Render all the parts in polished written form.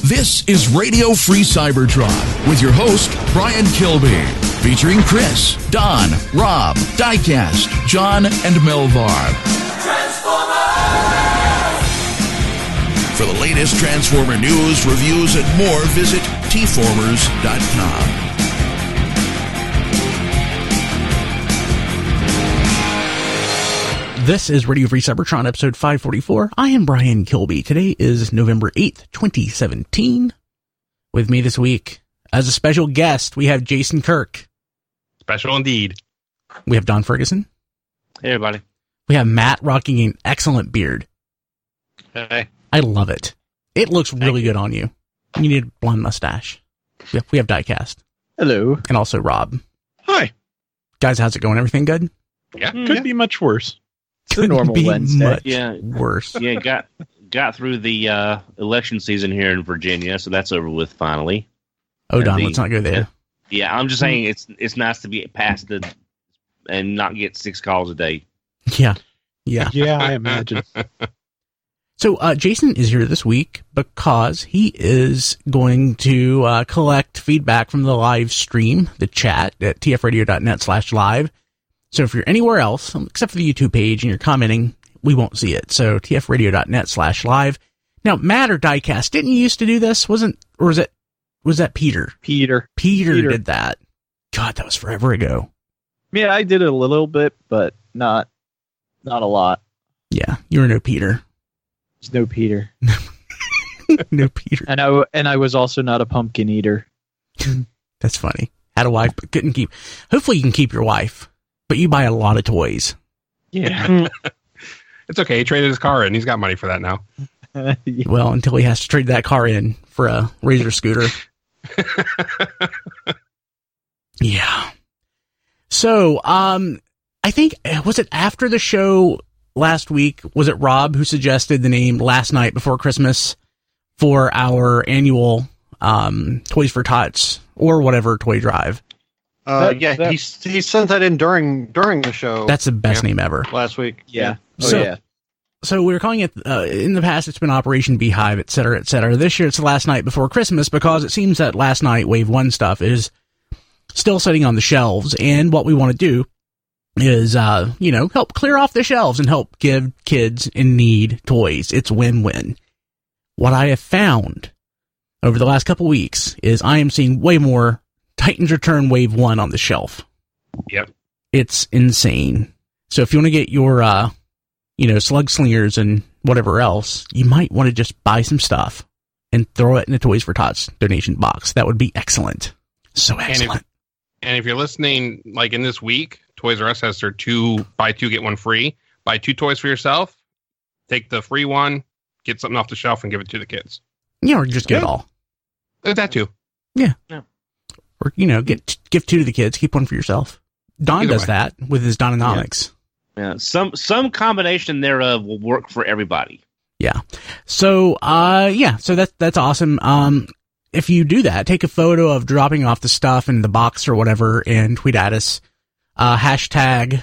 This is Radio Free Cybertron with your host, Brian Kilby, featuring Chris, Don, Rob, Diecast, John, and Melvar. For the latest Transformer news, reviews, and more, visit tformers.com. This is Radio Free Cybertron, episode 544. I am Brian Kilby. Today is November 8th, 2017. With me this week, as a special guest, we have Jason Kirk. Special indeed. We have Don Ferguson. Hey, everybody. We have Matt rocking an excellent beard. Hey. I love it. It looks really good on you. You need a blonde mustache. We have Diecast. Hello. And also Rob. Hi. Guys, how's it going? Everything good? Yeah. Could be much worse. It's a normal Wednesday. Worse. Yeah, got through the election season here in Virginia, so that's over with finally. Oh, Don, let's not go there. Yeah, I'm just saying it's nice to be past it and not get 6 calls a day. Yeah, I imagine. So Jason is here this week because he is going to collect feedback from the live stream, the chat at tfradio.net/live. So if you're anywhere else, except for the YouTube page, and you're commenting, we won't see it. So tfradio.net/live. Now, Matt or Diecast, didn't you used to do this? Was that Peter? Peter did that. God, that was forever ago. Yeah, I did it a little bit, but not a lot. Yeah, you were no Peter. There's no Peter. No Peter. And I was also not a pumpkin eater. That's funny. Had a wife, but couldn't keep. Hopefully you can keep your wife. But you buy a lot of toys. Yeah. It's okay. He traded his car in. He's got money for that now. Yeah. Well, until he has to trade that car in for a Razor scooter. Yeah. So, I think, was it after the show last week? Was it Rob who suggested the name Last Night Before Christmas for our annual Toys for Tots or whatever toy drive? He sent that in during the show. That's the best name ever. Last week. Yeah. So we were calling it, in the past it's been Operation Beehive, et cetera, et cetera. This year it's the Last Night Before Christmas because it seems that Last Night Wave 1 stuff is still sitting on the shelves. And what we want to do is, help clear off the shelves and help give kids in need toys. It's win-win. What I have found over the last couple weeks is I am seeing way more Titans Return Wave 1 on the shelf. Yep. It's insane. So if you want to get your, slug slingers and whatever else, you might want to just buy some stuff and throw it in the Toys for Tots donation box. That would be excellent. So excellent. And if you're listening, like in this week, Toys R Us has their buy 2, get 1 free. Buy 2 toys for yourself, take the free one, get something off the shelf and give it to the kids. Yeah, or just get it all. That too. Yeah. Or, give 2 to the kids, keep 1 for yourself. Don does that with his Dononomics. Yeah. Some combination thereof will work for everybody. Yeah. So, so that's awesome. If you do that, take a photo of dropping off the stuff in the box or whatever and tweet at us. Hashtag,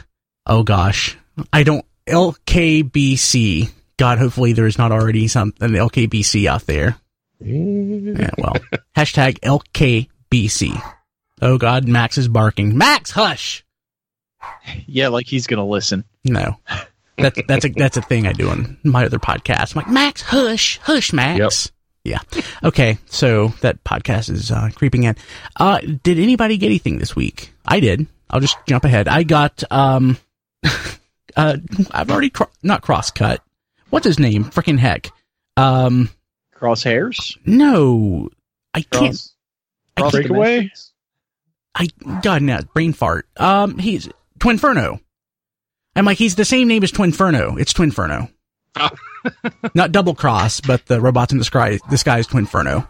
LKBC. God, hopefully there's not already an LKBC out there. Yeah, well, hashtag LKBC. Oh God, Max is barking. Max, hush! Yeah, like he's gonna listen. No, that's a thing I do on my other podcast. I'm like, Max, hush, Max. Yep. Yeah. Okay, so that podcast is creeping in. Did anybody get anything this week? I did. I'll just jump ahead. I got I've already not cross-cut. What's his name? Frickin' heck. Crosshairs? No, I can't. Cross Breakaway? God, no, brain fart. He's Twinferno. I'm like, he's the same name as Twinferno. It's Twinferno. Oh. Not Double Cross, but the Robots in Disguise Twinferno.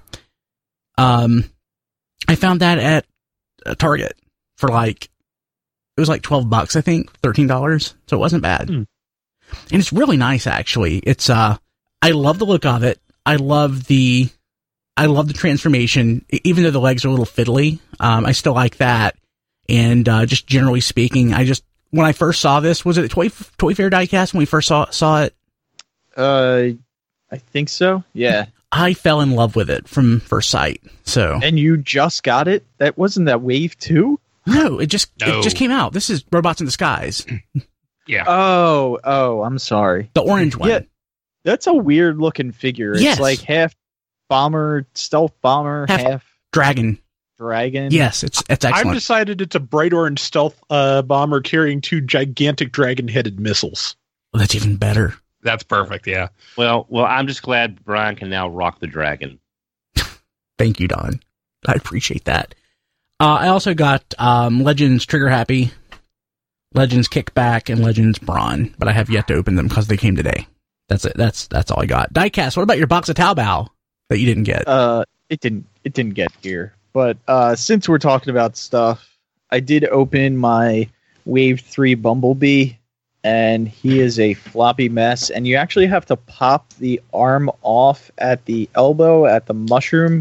I found that at Target for it was like $12, I think, $13. So it wasn't bad. And it's really nice, actually. It's, I love the look of it. I love the transformation, even though the legs are a little fiddly. I still like that. And, just generally speaking, when I first saw this, was it a Toy Fair Diecast when we first saw it? I think so. Yeah. I fell in love with it from first sight. So, And you just got it? That wasn't that Wave 2? no, it just No. came out. This is Robots in Disguise, Yeah. Oh, I'm sorry. the orange one. Yeah. That's a weird looking figure. It's Yes. like half bomber, stealth bomber, Half- half Dragon. dragon. Yes, it's I've excellent. decided it's a bright orange stealth bomber carrying 2 gigantic dragon-headed missiles. Well, that's even better. That's perfect. Yeah. Well, I'm just glad Brian can now rock the dragon. Thank you, Don. I appreciate that. I also got Legends Trigger Happy, Legends Kickback, and Legends Brawn, but I have yet to open them because they came today. That's it. That's all I got. Diecast, what about your box of Taobao that you didn't get? It didn't get here. But since we're talking about stuff, I did open my Wave 3 Bumblebee, and he is a floppy mess, and you actually have to pop the arm off at the elbow at the mushroom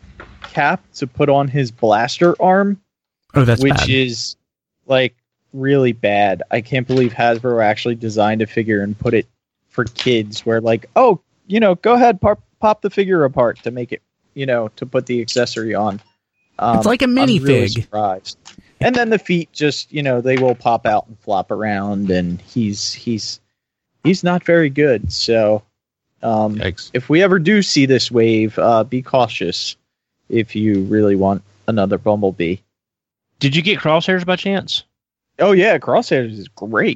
cap to put on his blaster arm, Oh, that's which bad. is like really bad. I can't believe Hasbro actually designed a figure and put it for kids where like, oh, go ahead, pop the figure apart to make it, to put the accessory on. It's like a minifig. I'm really surprised. And then the feet just, they will pop out and flop around, and he's not very good. So Yikes. if we ever do see this wave, be cautious if you really want another Bumblebee. Did you get crosshairs by chance? Oh yeah, Crosshairs is great.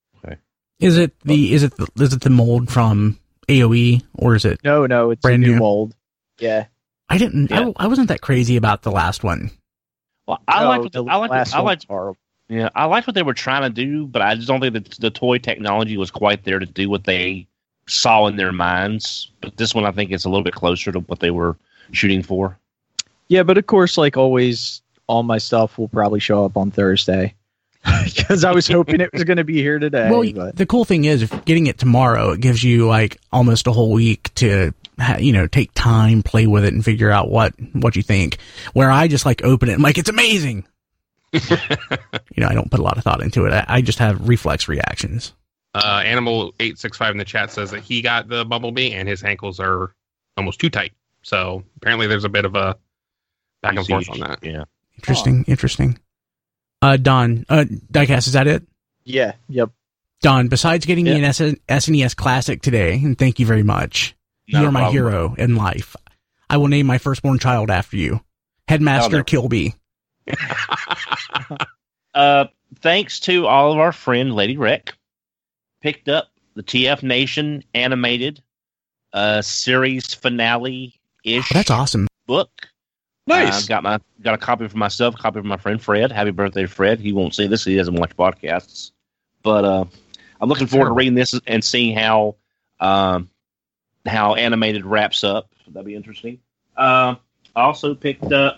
Is it the mold from AOE, or is it? No, it's Brand a new new. mold. Yeah. I didn't. Yeah. I wasn't that crazy about the last one. Well, I No, liked the what last I one's liked. horrible. Yeah, I liked what they were trying to do, but I just don't think that the toy technology was quite there to do what they saw in their minds. But this one, I think, is a little bit closer to what they were shooting for. Yeah, but of course, like always, all my stuff will probably show up on Thursday. Because I was hoping it was going to be here today. Well, but the cool thing is, if getting it tomorrow, it gives you like almost a whole week to, take time, play with it, and figure out what you think. Where I just like open it, and like it's amazing. I don't put a lot of thought into it. I just have reflex reactions. Animal865 in the chat says that he got the Bumblebee and his ankles are almost too tight. So apparently there's a bit of a back and forth on that. Yeah. Interesting. Don, Diecast, is that it? yeah, yep. Don, besides getting me an SNES Classic today, and thank you very much, Not you're a my problem. hero in life. I will name my firstborn child after you. Headmaster no. Kilby. Thanks to all of our friend Lady Rec, picked up the TF Nation animated series finale-ish Oh, that's awesome. book. Nice. Got a copy for myself, a copy for my friend Fred. Happy birthday, Fred. He won't see this. He doesn't watch podcasts. But I'm looking forward to reading this and seeing how animated wraps up. That'd be interesting. I also picked up,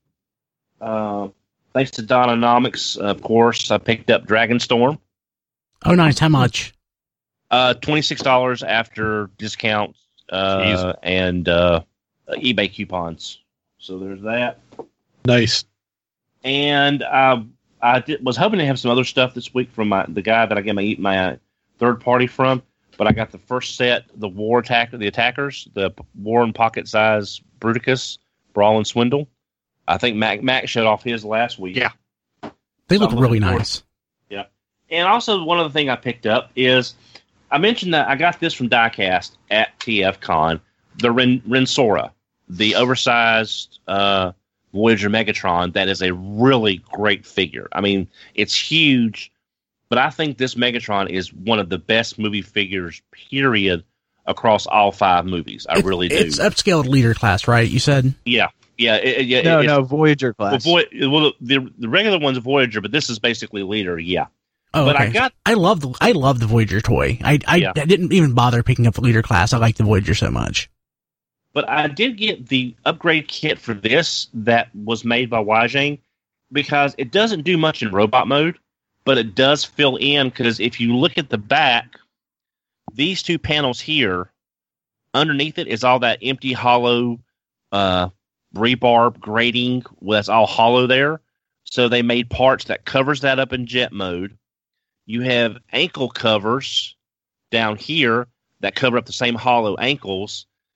thanks to Dononomics, of course, I picked up Dragonstorm. Oh, nice. How much? $26 after discounts and eBay coupons. So there's that. Nice. And was hoping to have some other stuff this week from the guy that I get my third party from, but I got the first set, the Attackers, the War and Pocket Size Bruticus, Brawl and Swindle. I think Mac showed off his last week. Yeah. They So look I'm really looking forward- nice. Yeah. And also one other thing I picked up is I mentioned that I got this from Diecast at TFCon, the Rensora, the oversized Voyager Megatron. That is a really great figure. I mean, it's huge, but I think this Megatron is one of the best movie figures, period, across all 5 movies. I really do. It's upscaled leader class, right? You said? Yeah. No, Voyager class. The regular one's Voyager, but this is basically leader. Yeah. Oh, But okay. I love the Voyager toy. I Yeah. didn't even bother picking up the leader class. I like the Voyager so much. But I did get the upgrade kit for this that was made by Wajang because it doesn't do much in robot mode, but it does fill in because if you look at the back, these 2 panels here, underneath it is all that empty, hollow rebar grating that's all hollow there. So they made parts that covers that up in jet mode. You have ankle covers down here that cover up the same hollow ankles.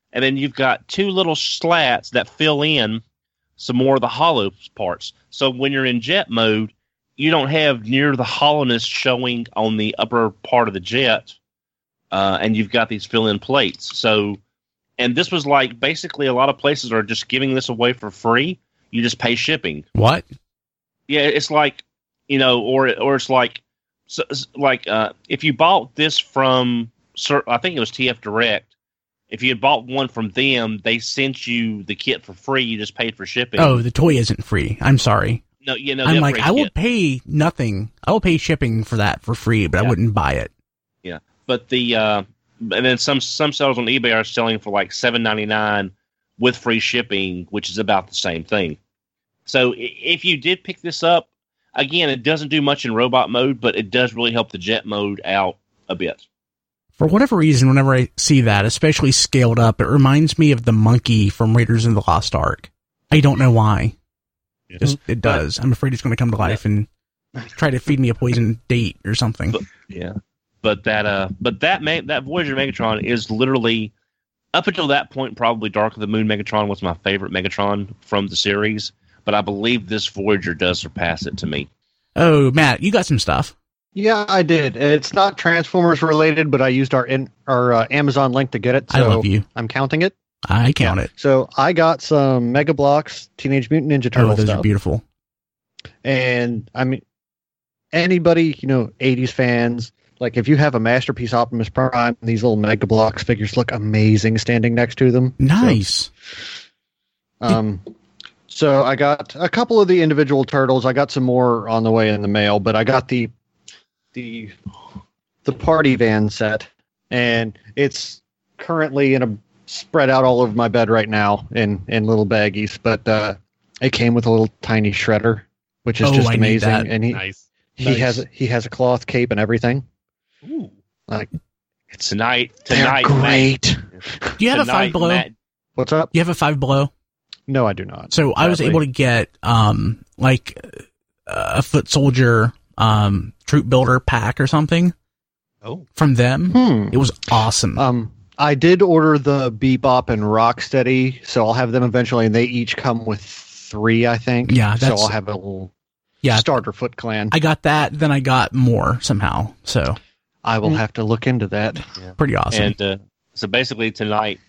and then you've got two little slats that fill in some more of the hollow parts. So when you're in jet mode, you don't have near the hollowness showing on the upper part of the jet, and you've got these fill-in plates. So, and this was like basically a lot of places are just giving this away for free. You just pay shipping. What? Yeah, it's like, or it's like, if you bought this from, I think it was TF Direct. If you had bought one from them, they sent you the kit for free. You just paid for shipping. Oh, the toy isn't free. I'm sorry. No, I'm like, I will pay nothing. I will pay shipping for that for free, but I wouldn't buy it. Yeah, but and then some sellers on eBay are selling for like $7.99 with free shipping, which is about the same thing. So if you did pick this up, again, it doesn't do much in robot mode, but it does really help the jet mode out a bit. For whatever reason, whenever I see that, especially scaled up, it reminds me of the monkey from Raiders of the Lost Ark. I don't know why. Just, it does. I'm afraid it's going to come to life and try to feed me a poison date or something. But that Voyager Megatron is literally, up until that point, probably Dark of the Moon Megatron was my favorite Megatron from the series. But I believe this Voyager does surpass it to me. Oh, Matt, you got some stuff. Yeah, I did. It's not Transformers related, but I used our Amazon link to get it. So I love you. I'm counting it. I count it. So I got some Mega Bloks Teenage Mutant Ninja Turtle those stuff. are beautiful. And I mean, anybody, 80s fans, like if you have a Masterpiece Optimus Prime, these little Mega Bloks figures look amazing standing next to them. Nice. So I got a couple of the individual turtles. I got some more on the way in the mail, but I got the party van set, and it's currently spread out all over my bed right now in little baggies. But it came with a little tiny shredder, which is just amazing. And he has a cloth cape and everything. Ooh. Like it's tonight. Great. Do you have a Five Below? What's up? You have a Five Below? No, I do not. So I was able to get like a Foot Soldier troop builder pack or something. Oh, from them. It was awesome. I did order the Bebop and Rocksteady, so I'll have them eventually, and they each come with 3, I think. Yeah, so I'll have a little starter Foot Clan. I got that, then I got more somehow. So I will have to look into that. Yeah. Pretty awesome. And so basically tonight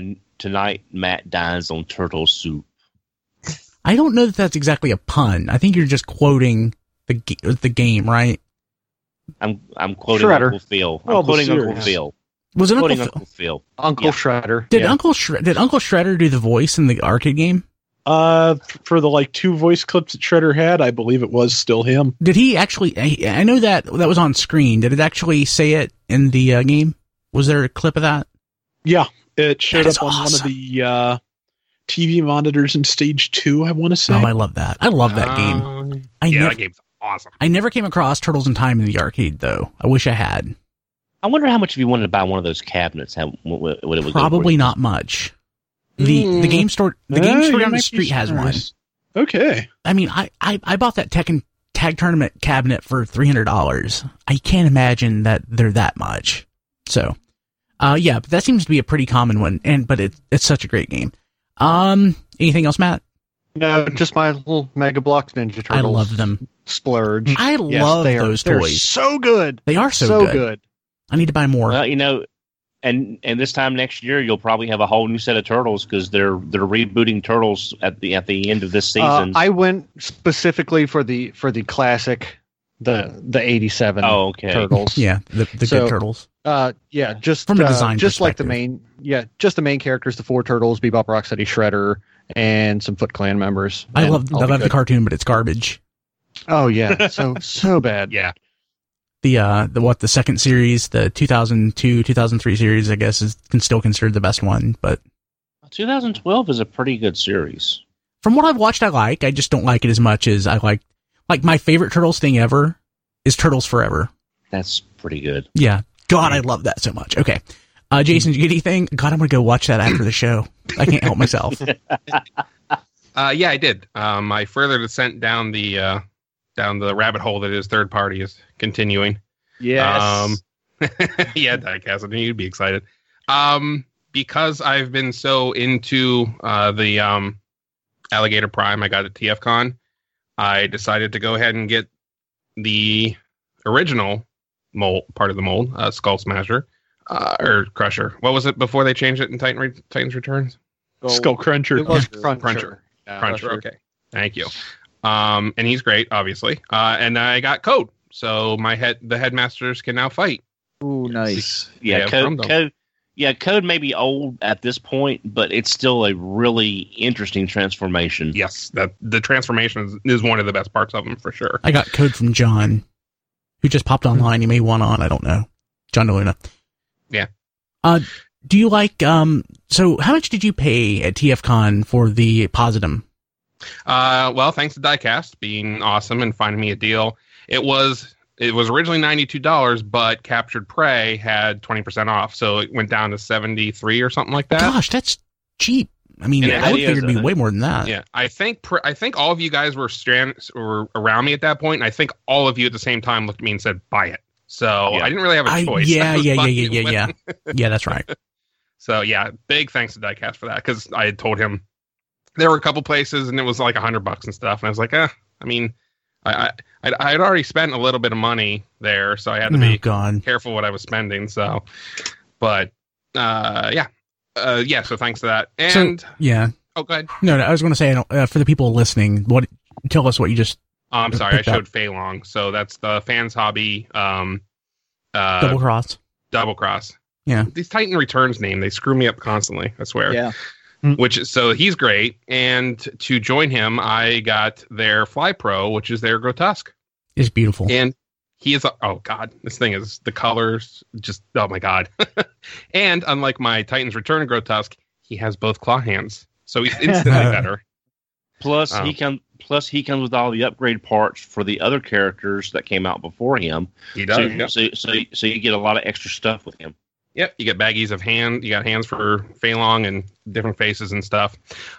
Matt dines on turtle soup. I don't know that that's exactly a pun. I think you're just quoting the game, right? I'm quoting Shredder. Uncle Phil. I'm quoting Uncle Phil. Was it Uncle Phil? Uncle Shredder. Did Uncle Shredder do the voice in the arcade game? For the 2 voice clips that Shredder had, I believe it was still him. Did he actually? I know that was on screen. Did it actually say it in the game? Was there a clip of that? Yeah, it showed up on awesome. one of the TV monitors in Stage 2. I want to say. Oh, I love that. I love that game. That game's awesome. I never came across Turtles in Time in the arcade, though. I wish I had. I wonder how much if you wanted to buy one of those cabinets, what it would Probably not much. The game store down the street has one. Okay. I mean, I bought that Tekken Tag Tournament cabinet for $300. I can't imagine that they're that much. So, yeah, but that seems to be a pretty common one, but it's such a great game. Anything else, Matt? No, just my little Mega Bloks Ninja Turtles. I love them. Splurge. I love those toys. They're so good. They are so good. I need to buy more. Well, and this time next year you'll probably have a whole new set of turtles because they're rebooting Turtles at the end of this season. I went specifically for the classic, the 87 Turtles. Yeah, the good Turtles. Yeah, just from a design just like the perspective. main characters, the 4 Turtles, Bebop, Rocksteady, Shredder, and some Foot Clan members. I love the cartoon, but it's garbage. Oh yeah, so bad. Yeah. The second series, the 2002, 2003 series, I guess can still considered the best one, but 2012 is a pretty good series. From what I've watched, I just don't like it as much as I like my favorite Turtles thing ever is Turtles Forever. That's pretty good. Yeah. God, I love that so much. Okay. Jason, did you get anything? God, I'm going to go watch that after the show. I can't help myself. Yeah, I did. My further descent down the rabbit hole that is third party is continuing. Yes. Yeah, Diecast, I knew you'd be excited. because I've been so into the Alligator Prime I got at TFCon, I decided to go ahead and get the original mold, part of the mold, Skull Smasher, or Crusher. What was it before they changed it in Titans Returns? Skull Cruncher. It was Cruncher. Yeah, Cruncher. Okay, thank you. And he's great, obviously. And I got Code, so the headmasters can now fight. Ooh, nice. Yeah, Code may be old at this point, but it's still a really interesting transformation. Yes, that the transformation is one of the best parts of them for sure. I got Code from John, who just popped online. He may want on. I don't know. John DeLuna. Yeah. Do you like? So, how much did you pay at TFCon for the Positum? Well, thanks to Diecast being awesome and finding me a deal. It was originally $92, but Captured Prey had 20% off, so it went down to $73 or something like that. Gosh, that's cheap. I mean, And I would it figure it'd be is, way more than that. Yeah, I think all of you guys were around me at that point, and I think all of you at the same time looked at me and said, "Buy it." So Yeah. I didn't really have a choice. Yeah. I was buying it. Yeah, that's right. So yeah, big thanks to Diecast for that, because I had told him there were a couple places and it was like $100 and stuff, and I was like, I mean, I'd already spent a little bit of money there, so I had to be careful what I was spending. So, but yeah. So thanks to that, and yeah. Oh, go ahead. No, I was going to say for the people listening, tell us what you just. I'm sorry, I showed Fei Long. So that's the Fans Hobby Double Cross. Double Cross. Yeah. These Titan Returns name, they screw me up constantly, I swear. Yeah. So he's great. And to join him, I got their Fly Pro, which is their Grotesque. It's beautiful. And he is, oh God, this thing is, the colors, just, oh my God. And unlike my Titans Return Grotesque, he has both claw hands. So he's instantly better. Plus, he comes with all the upgrade parts for the other characters that came out before him. He does. So you get a lot of extra stuff with him. Yep, you get baggies of hand. You got hands for Fei Long and different faces and stuff.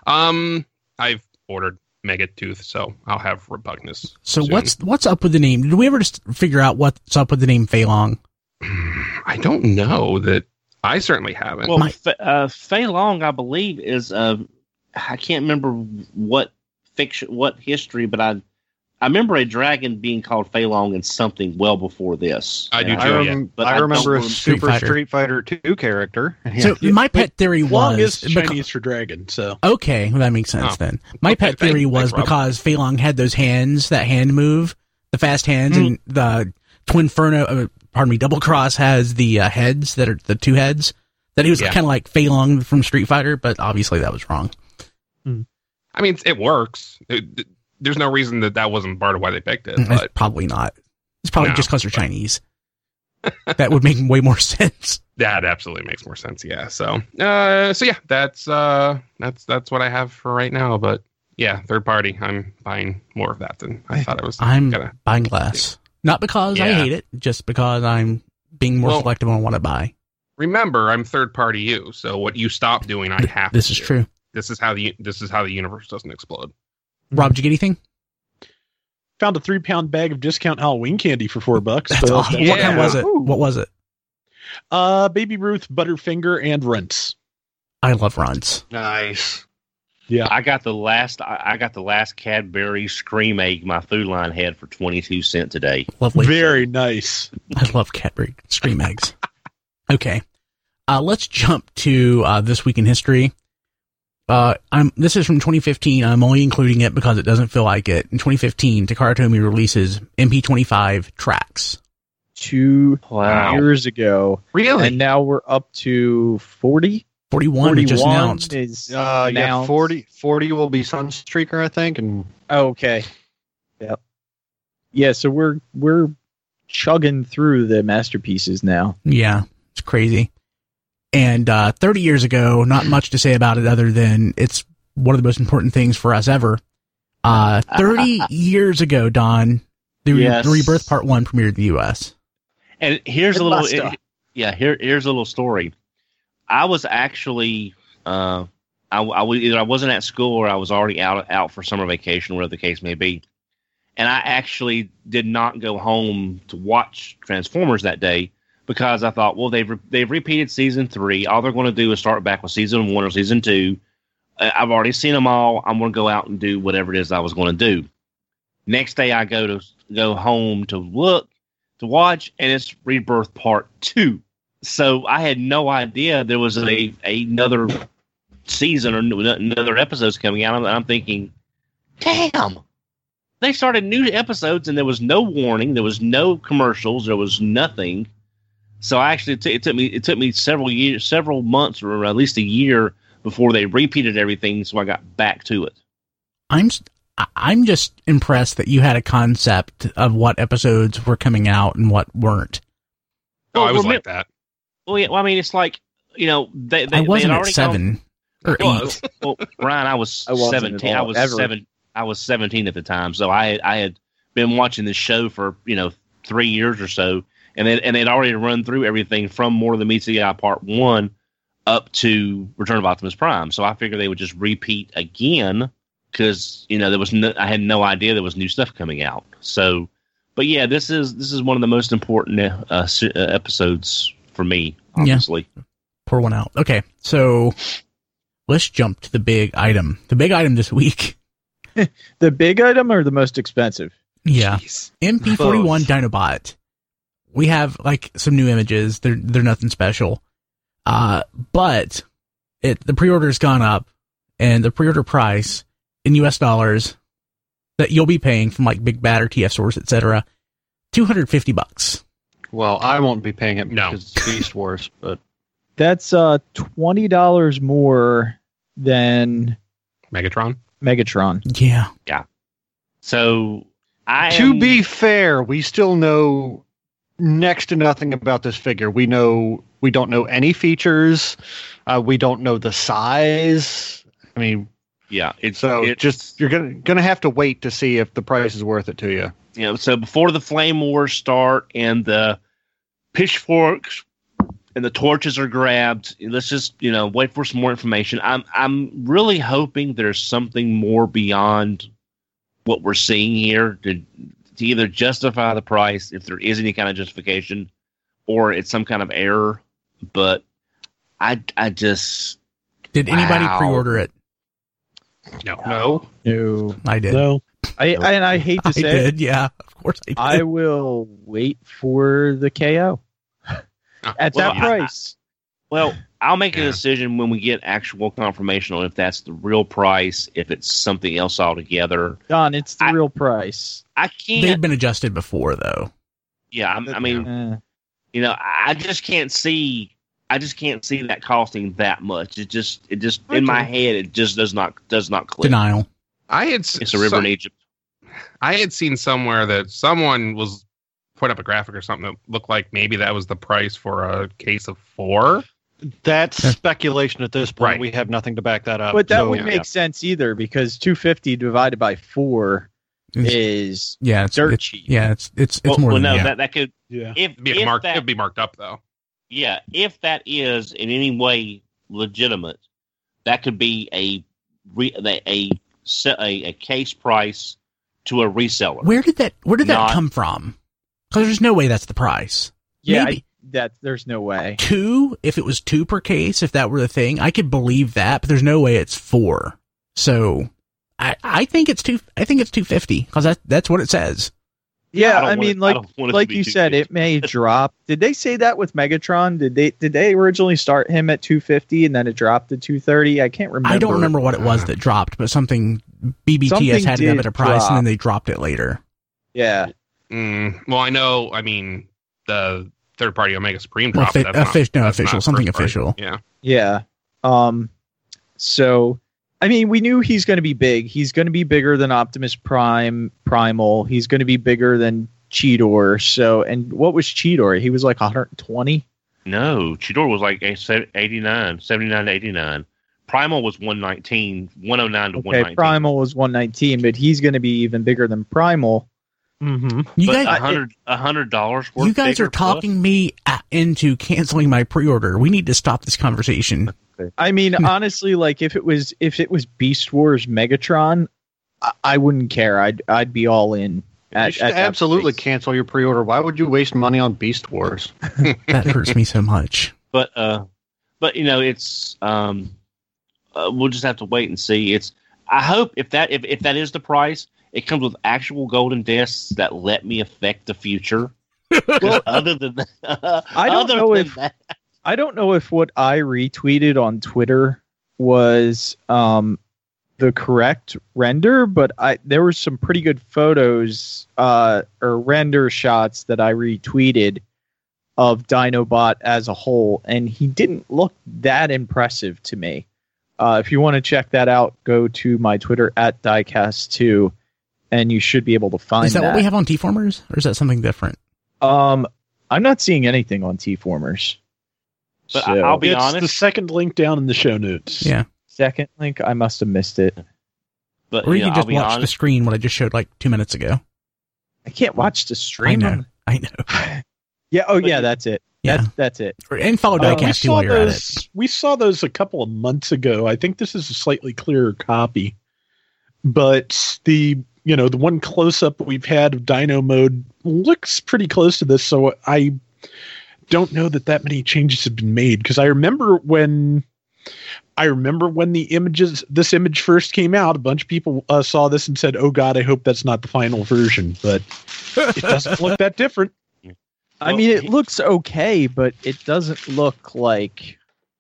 I've ordered Mega Tooth, so I'll have Repugnus. So soon. what's up with the name? Did we ever just figure out what's up with the name Fei Long? I don't know. That I certainly haven't. Well, Fei Long, I believe, is I can't remember what history, but I remember a dragon being called Fei Long in something well before this. I do too. I remember a Street Super Fighter. Street Fighter 2 character. So my pet theory Long was is Chinese for dragon, so okay, well, that makes sense then. My Okay, pet theory was thanks, Rob. because Fei Long had those hands, that hand move, the fast hands, and the Twinferno, Double Cross has the heads that are the two heads. That he was kind of like Fei Long from Street Fighter, but obviously that was wrong. I mean, it works. There's no reason that wasn't part of why they picked it. But Probably not. It's probably just because they're Chinese. That would make way more sense. that absolutely makes more sense. Yeah. So yeah, that's what I have for right now. But yeah, third party. I'm buying more of that than I thought I was. I'm buying less, not because I hate it, just because I'm being more selective on what I buy. Remember, I'm third party you. So what you stop doing, I have. This to is do. true. This is how the universe doesn't explode. Rob, did you get anything? found a 3-pound bag of discount Halloween candy for $4. That's awesome. Yeah. What kind was it? What was it? Baby Ruth, Butterfinger, and Runts. I love Runts. Nice. Yeah, I got the last Cadbury Scream Egg my food line had for 22 cents today. Lovely. very nice. I love Cadbury Scream Eggs. Okay. Let's jump to This Week in History. This is from 2015. I'm only including it because it doesn't feel like it. In 2015, Takara Tomy releases MP25 tracks. 2 Wow. years ago. Really? And now we're up to 40. 41 was just 41 announced. is Yeah, announced. 40 will be Sunstreaker, I think, and Oh, okay. Yep. Yeah, so we're chugging through the masterpieces now. Yeah, it's crazy. And 30 years ago, not much to say about it other than it's one of the most important things for us ever. 30 years ago, Don, the Rebirth Part 1 premiered in the U.S. And here's It a little, must have. here's a little story. I was actually, I either I wasn't at school or I was already out for summer vacation, whatever the case may be. And I actually did not go home to watch Transformers that day, because I thought, well, they've repeated season 3. All they're going to do is start back with season 1 or season 2. I've already seen them all. I'm going to go out and do whatever it is I was going to do. Next day, I go home to watch, and it's Rebirth Part 2. So I had no idea there was another season or another episodes coming out. And I'm thinking, damn, they started new episodes, and there was no warning, there was no commercials, there was nothing. So actually, it took me several months, or at least a year, before they repeated everything. So I got back to it. I'm just impressed that you had a concept of what episodes were coming out and what weren't. Oh, I was like that. Well, yeah. Well, I mean, it's like, you know, I wasn't at 7 or 8. Well, Brian, I was 17. I was 17 at the time, so I had been watching this show for 3 years or so, and they'd already run through everything from More Than Meets the Eye Part 1 up to Return of Optimus Prime. So I figured they would just repeat again. Because I had no idea there was new stuff coming out. So, but yeah, this is one of the most important episodes for me, obviously. Yeah. Pour one out. Okay, so let's jump to the big item. The big item this week. The big item or the most expensive? Yeah, Jeez. MP41 Both. Dinobot. We have like some new images. They're nothing special, but the pre-order's gone up, and the pre-order price in US dollars that you'll be paying from like Big Bad or TF Source, etc., $250. Well, I won't be paying it No. because it's Beast Wars, but That's $20 more than Megatron. Megatron. Yeah. So to be fair, we still know next to nothing about this figure. We don't know any features. We don't know the size. I mean, yeah, you're gonna have to wait to see if the price is worth it to you. So before the flame wars start and the pitchforks and the torches are grabbed, let's just wait for some more information. I'm really hoping there's something more beyond what we're seeing here to either justify the price, if there is any kind of justification, or it's some kind of error. But I just Did anybody pre-order it? No. No. I did. No. I hate to I say did. Yeah, of course I did. I will wait for the KO at that Well, price. Well, I'll make a Yeah. decision when we get actual confirmation on if that's the real price, if it's something else altogether. Don, it's the real price. I They've can't. been adjusted before, though. Yeah, I mean, Eh. I just can't see. I just can't see that costing that much. It just in my head, it just does not click. Denial. I had It's a river in Egypt. I had seen somewhere that someone was put up a graphic or something that looked like maybe that was the price for a case of 4. That's speculation at this point. Right. We have nothing to back that up. But that So, wouldn't make sense either, because 250 divided by 4 is Yeah, it's dirt it's, cheap. yeah, it's Well, more than no, that. that could Yeah. if It'd be marked up though. yeah, if that is in any way legitimate, that could be a case price to a reseller. Where did that Not- come from? Because there's no way that's the price. Yeah, Maybe. there's no way. 2, if it was 2 per case, if that were the thing, I could believe that, but there's no way it's 4. So I think it's 250 because that's what it says. Yeah, don't I want mean, it- I like don't want it to like be you too said, big. it may drop. Did they say that with Megatron? Did they originally start him at 250 and then it dropped to 230? I can't remember. I don't remember what it was that dropped, but something BBTS Something had it up did at a price drop. and then they dropped it later. Yeah, Well, I know. I mean, the third-party Omega Supreme Well, dropped it. That's not official, something first party. official. Yeah. yeah. So, I mean, we knew he's going to be big. He's going to be bigger than Optimus Prime, Primal. He's going to be bigger than Cheetor. So, and what was Cheetor? He was like 120. No, Chidor was like 79 to 89. Primal was 119, 109 to Okay, 119. Primal was 119, but he's going to be even bigger than Primal. Mm-hmm. You But guys, $100 worth. you guys bigger are talking me into canceling my pre-order. We need to stop this conversation. I mean, honestly, like if it was Beast Wars Megatron, I wouldn't care. I'd be all in. You should absolutely cancel your pre-order. Why would you waste money on Beast Wars? That hurts me so much. But it's we'll just have to wait and see. I hope if that is the price, it comes with actual golden discs that let me affect the future. Well, other than that, I don't know if what I retweeted on Twitter was the correct render, but there were some pretty good photos or render shots that I retweeted of Dinobot as a whole, and he didn't look that impressive to me. If you want to check that out, go to my Twitter at Diecast2, and you should be able to find that. Is that what we have on T-Formers, or is that something different? I'm not seeing anything on T-Formers. But I'll be honest. The second link down in the show notes. Yeah. Second link, I must have missed it. But or you can just watch the screen, what I just showed like 2 minutes ago. I can't watch the stream. I know. Yeah. Oh, yeah. That's it. Yeah. That's it. And follow Diecast too while you're at it. We saw those a couple of months ago. I think this is a slightly clearer copy, but the one close up we've had of Dino Mode looks pretty close to this. So I don't know that many changes have been made, because I remember when this image first came out, a bunch of people saw this and said, "Oh God, I hope that's not the final version." But it doesn't look that different. I mean, it looks okay, but it doesn't look like,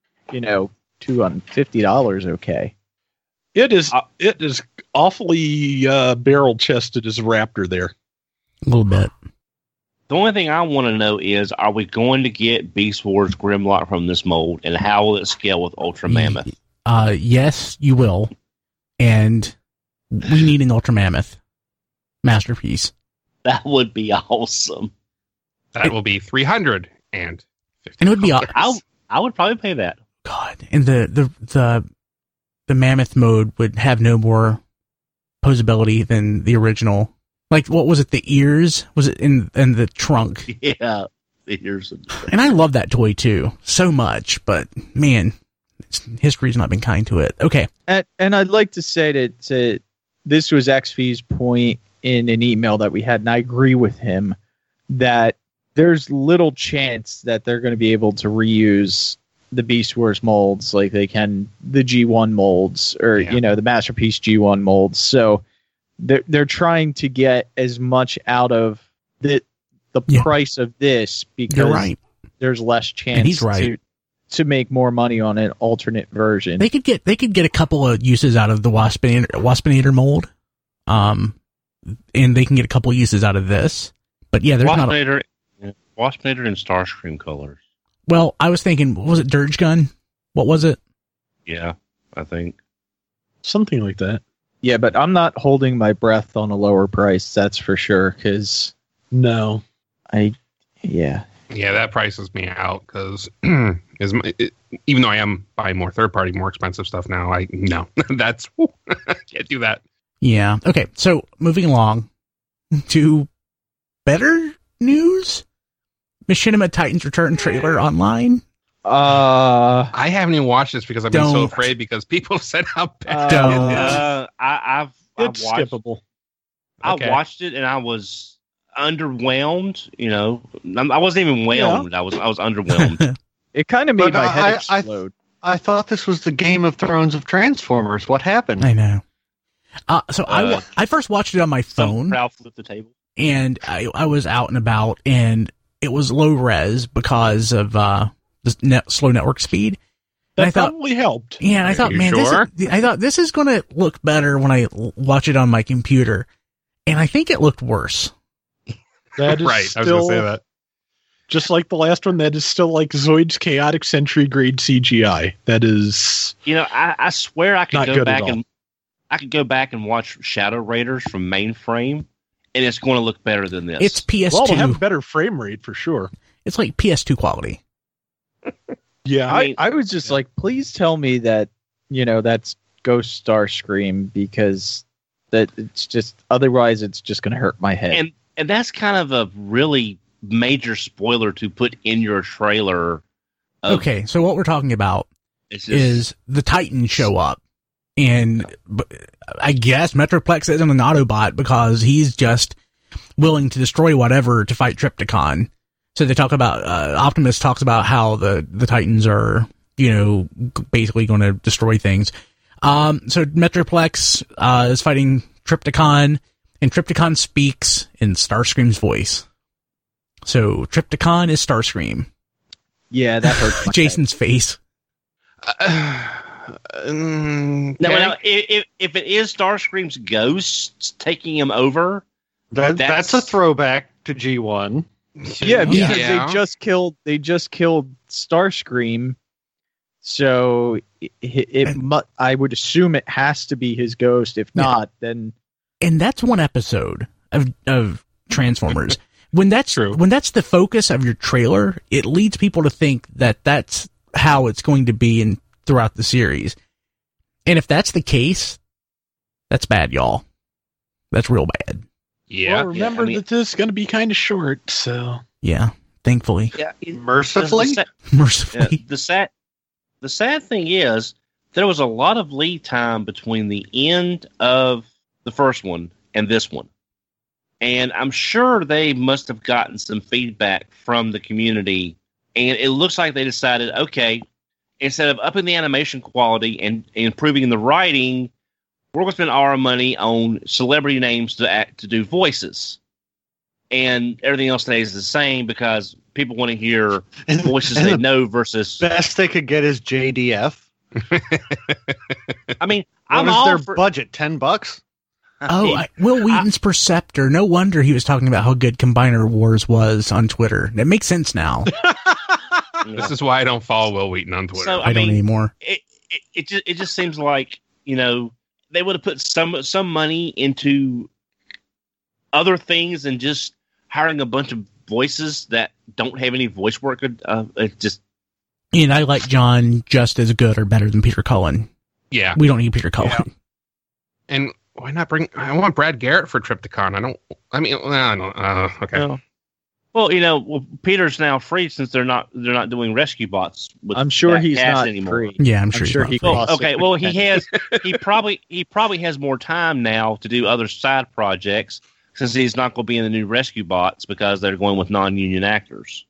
$250 okay. It is awfully barrel chested as a Raptor there. A little bit. The only thing I want to know is, are we going to get Beast Wars Grimlock from this mold, and how will it scale with Ultra Mammoth? Yes, you will. And we need an Ultra Mammoth masterpiece. That would be awesome. That will be $350. And it would be. I would probably pay that. God, and the Mammoth mode would have no more posability than the original. Like, what was it? The ears? Was it in the trunk? Yeah, the ears. And I love that toy too so much, but man, history's not been kind to it. Okay, and I'd like to say that this was XV's point in an email that we had, and I agree with him that there's little chance that they're going to be able to reuse the Beast Wars molds like they can the G1 molds or the Masterpiece G1 molds. So they're trying to get as much out of the price of this, because there's less chance to make more money on an alternate version. They could get a couple of uses out of the Waspinator mold, and they can get a couple of uses out of this. But yeah, there's Waspinator and Starscream colors. Well, I was thinking, was it Dirge Gun? What was it? Yeah, I think something like that. Yeah, but I'm not holding my breath on a lower price, that's for sure, because no. Yeah, that prices me out, because even though I am buying more third-party, more expensive stuff now, I can't do that. Yeah, okay, so moving along to better news? Machinima Titans Return trailer online? I haven't even watched this because I've been so afraid, because people said how bad it is. I've it's skippable. I watched it and I was underwhelmed. I wasn't even whelmed. Yeah. I was underwhelmed. It kind of made my head explode. I thought this was the Game of Thrones of Transformers. What happened? I know. I first watched it on my phone. Ralph flipped the table. And I was out and about, and it was low res because of the slow network speed. That probably helped. Yeah, and I thought, this is going to look better when I watch it on my computer. And I think it looked worse. That is right. I was going to say that. Just like the last one, that is still like Zoid's Chaotic Century grade CGI. That is. I swear I could go back and watch Shadow Raiders from Mainframe, and it's going to look better than this. It's PS2. Well, it'll have a better frame rate for sure. It's like PS2 quality. Yeah, I was just like, please tell me that that's Ghost Starscream, because that it's just otherwise it's just going to hurt my head. And that's kind of a really major spoiler to put in your trailer. Okay, so what we're talking about is the Titans show up, and I guess Metroplex isn't an Autobot because he's just willing to destroy whatever to fight Trypticon. So they talk about, Optimus talks about how the Titans are, basically going to destroy things. So Metroplex, is fighting Trypticon, and Trypticon speaks in Starscream's voice. So Trypticon is Starscream. Yeah, that hurts. Jason's face. Now, if it is Starscream's ghost taking him over, that's a throwback to G1. Yeah, because they just killed Starscream. So I would assume it has to be his ghost. If not, then. And that's one episode of Transformers. When that's the focus of your trailer, it leads people to think that that's how it's going to be throughout the series. And if that's the case, that's bad, y'all. That's real bad. Yeah. Well, remember that this is going to be kind of short, so. Yeah, thankfully. Yeah, mercifully. Mercifully. The sad thing is, there was a lot of lead time between the end of the first one and this one. And I'm sure they must have gotten some feedback from the community. And it looks like they decided, okay, instead of upping the animation quality and improving the writing, we're going to spend our money on celebrity names to do voices. And everything else stays the same because people want to hear voices they know versus... Best they could get is JDF. I mean, what is their budget? $10? Will Wheaton's Perceptor. No wonder he was talking about how good Combiner Wars was on Twitter. It makes sense now. This is why I don't follow Will Wheaton on Twitter. So, I don't anymore. It just seems like, they would have put some money into other things than just hiring a bunch of voices that don't have any voice work. And I like John just as good or better than Peter Cullen. Yeah. We don't need Peter Cullen. Yeah. And why not I want Brad Garrett for Trypticon. Okay. No. Well, Peter's now free since they're not doing Rescue Bots. I'm sure he's not anymore. free. Yeah, I'm sure he. Okay, well he probably has more time now to do other side projects since he's not going to be in the new Rescue Bots because they're going with non-union actors.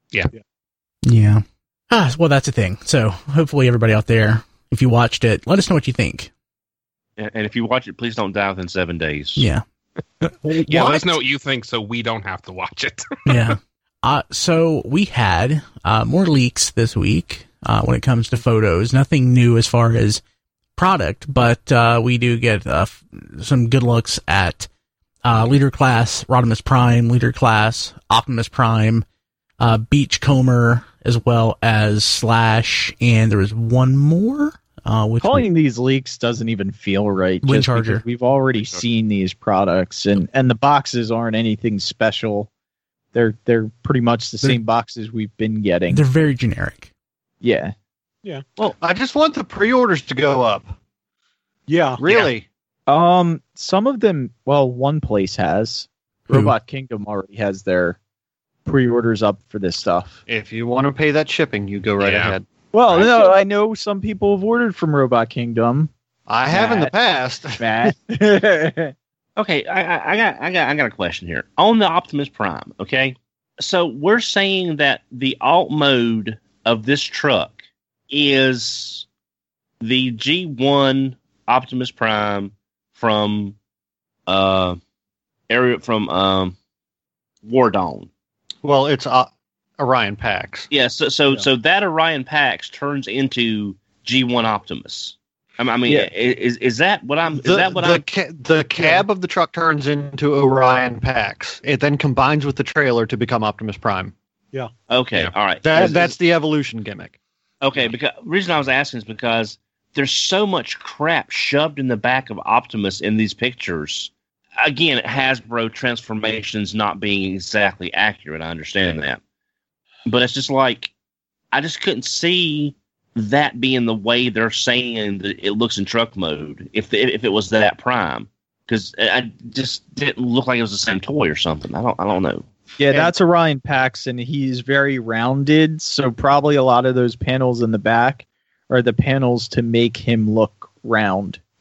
Yeah. Well, that's the thing. So hopefully everybody out there, if you watched it, let us know what you think. And if you watch it, please don't die within 7 days. Yeah. Yeah, let us know what you think so we don't have to watch it. Yeah. So we had more leaks this week when it comes to photos. Nothing new as far as product, but we do get some good looks at Leader Class, Rodimus Prime, Leader Class, Optimus Prime, Beachcomber, as well as Slash, and there was one more. Calling these leaks doesn't even feel right. Windcharger. We've already seen these products, and the boxes aren't anything special. They're pretty much the same boxes we've been getting. They're very generic. Yeah. Yeah. Well, I just want the pre-orders to go up. Yeah. Really? Yeah. Some of them. Well, one place has. Robot Kingdom already has their pre-orders up for this stuff. If you want to pay that shipping, you go right ahead. Well, no, I know some people have ordered from Robot Kingdom. I have in the past. Matt. Okay, I got a question here on the Optimus Prime. Okay, so we're saying that the alt mode of this truck is the G1 Optimus Prime from War Dawn. Well, it's Orion Pax. Yeah, so that Orion Pax turns into G1 Optimus. Is that what I'm? The cab of the truck turns into Orion Pax. It then combines with the trailer to become Optimus Prime. Yeah. Okay. Yeah. All right. That's the evolution gimmick. Okay. Because the reason I was asking is because there's so much crap shoved in the back of Optimus in these pictures. Again, Hasbro transformations not being exactly accurate. I understand that. But it's just like, I just couldn't see that being the way they're saying that it looks in truck mode if it was that Prime, because it just didn't look like it was the same toy or something. I don't know. Yeah, that's Orion Pax, and he's very rounded, so probably a lot of those panels in the back are the panels to make him look round.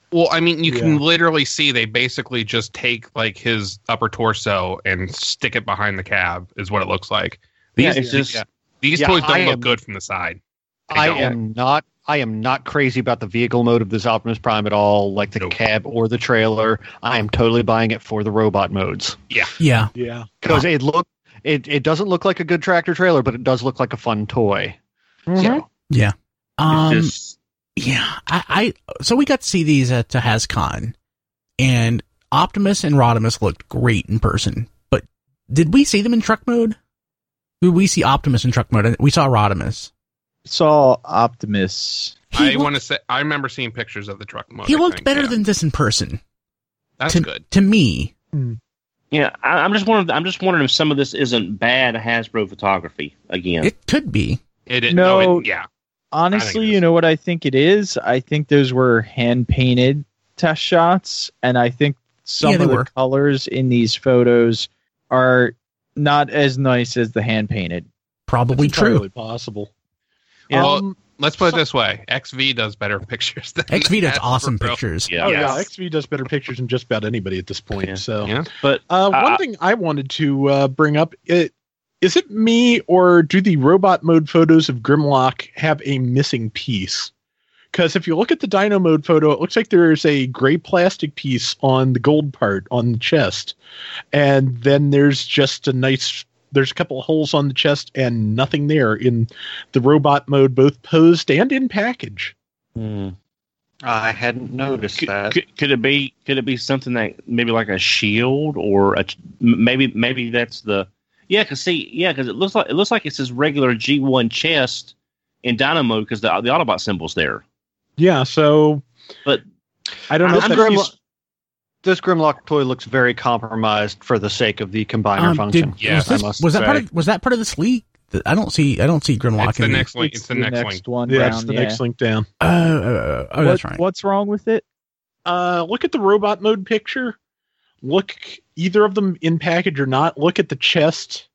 Well, I mean, you can Yeah. literally see they basically just take like his upper torso and stick it behind the cab. Is what it looks like. Yeah, These, it's just these Yeah, toys don't I look am- good from the side. They I don't. am not crazy about the vehicle mode of this Optimus Prime at all, like the Nope. cab or the trailer. I am totally buying it for the robot modes Yeah. Yeah. because it doesn't look like a good tractor trailer, but it does look like a fun toy. So, Yeah. it's just Yeah. So we got to see these at HasCon, and Optimus and Rodimus looked great in person. But did we see them in truck mode? Did we see Optimus in truck mode? We saw Rodimus. Saw Optimus. I want to say I remember seeing pictures of the truck mode. He I looked think, better yeah. than this in person. That's to, good. to me. yeah. I'm just wondering if some of this isn't bad Hasbro photography again. It could be. No. Yeah. Honestly, it you is. know what I think it is? I think those were hand painted test shots, and I think some Yeah, they of the were. colors in these photos are not as nice as the hand painted. Probably It's true. entirely possible. Yeah. Well, let's put it this way: XV does better pictures than XV does Hasbro. awesome pictures. Yeah. Oh Yes. yeah, XV does better pictures than just about anybody at this point. Yeah. So, Yeah. But one thing I wanted to bring up: is it me or do the robot mode photos of Grimlock have a missing piece? Because if you look at the Dino mode photo, it looks like there's a gray plastic piece on the gold part on the chest, and then there's just there's a couple of holes on the chest and nothing there in the robot mode, both posed and in package. I hadn't noticed that. Could it be something that maybe like a shield or maybe that's the because it looks like it's his regular G1 chest in Dino mode because the Autobot symbol's there. Yeah, so But I don't know. This if that piece- This Grimlock toy looks very compromised for the sake of the combiner function. Yes, was that part of this leak? I don't see Grimlock It's the in next link. It's the next link. one yeah, down. it's the next link down. That's right. What's wrong with it? Look at the robot mode picture. Look either of them in package or not. Look at the chest,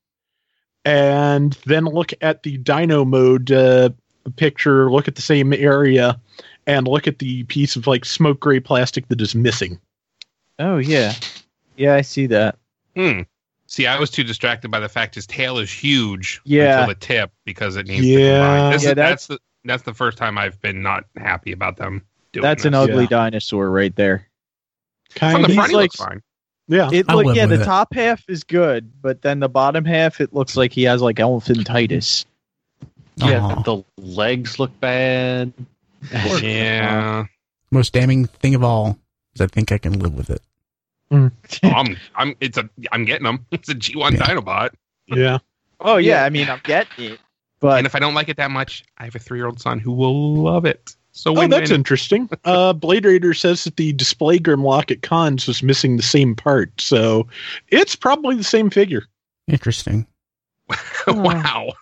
and then look at the Dino mode picture. Look at the same area, and look at the piece of like smoke gray plastic that is missing. Oh yeah, yeah, I see that. See, I was too distracted by the fact his tail is huge Yeah. until the tip because it needs Yeah. to combine. Yeah, That's the first time I've been not happy about them doing That's an this. ugly Yeah. dinosaur right there. Kind From the of. front, he like- looks fine. Yeah. I'll live The with it. top half is good, but then the bottom half, it looks like he has like elephantitis. Yeah, Aw. the legs look bad. Yeah. Most damning thing of all is I think I can live with it. I'm getting them. It's a G1 Yeah. Dinobot. Yeah. Oh yeah, I mean I'm getting it, but And if I don't like it that much, I have a 3-year-old son who will love it. So Oh, that's win-win. interesting. Blade Raider says that the display Grimlock at cons was missing the same part, so it's probably the same figure. Interesting. Wow.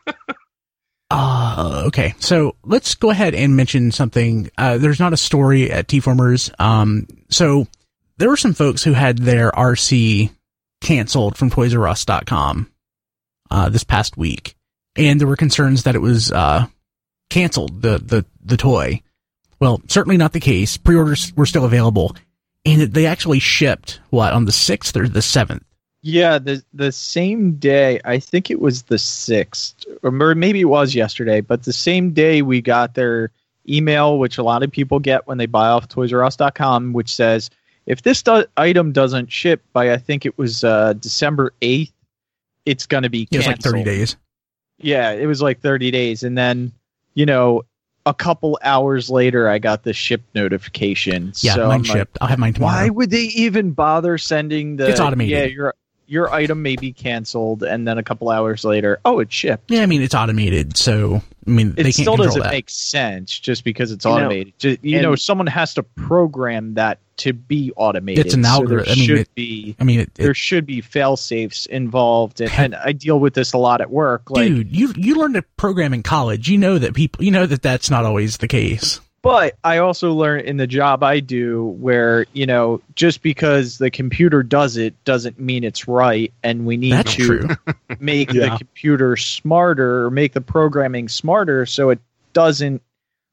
Okay, so let's go ahead and mention something. There's not a story at T-Formers. So there were some folks who had their RC canceled from ToysRUs.com this past week, and there were concerns that it was canceled, the toy. Well, certainly not the case. Pre-orders were still available, and they actually shipped, on the 6th or the 7th? yeah, the same day. I think it was the 6th, or maybe it was yesterday. But the same day we got their email, which a lot of people get when they buy off ToysRUs.com, which says if this item doesn't ship by I think it was December 8th, it's going to be It was canceled. like 30 days. Yeah, it was like 30 days. And then, a couple hours later, I got the ship notification. Yeah, so mine I'm like, shipped. I'll have mine tomorrow. why would they even bother sending the... It's automated. Yeah, your item may be canceled, and then a couple hours later, it shipped. Yeah, I mean, it's automated, so, they It can't still control doesn't that. make sense just because it's You know, automated. Someone has to program that to be automated. It's an So algorithm. there should be fail safes involved, and I deal with this a lot at work. Like, dude, you learned to program in college. You know that that's not always the case. but I also learned in the job I do where, just because the computer does it doesn't mean it's right, and we need That's to true. make Yeah. the computer smarter or make the programming smarter so it doesn't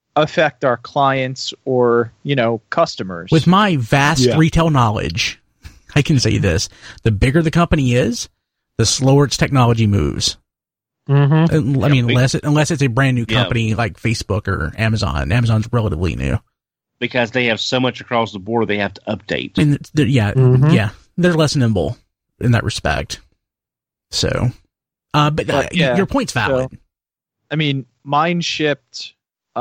affect our clients or, customers. With my vast Yeah. retail knowledge, I can say this. The bigger the company is, the slower its technology moves. Mm-hmm. I mean, unless it's a brand new Yeah. company like Facebook or Amazon. Amazon's relatively new. Because they have so much across the board, they have to update. And Mhm. yeah, they're less nimble in that respect. So, but yeah, your point's valid. I mean, mine shipped.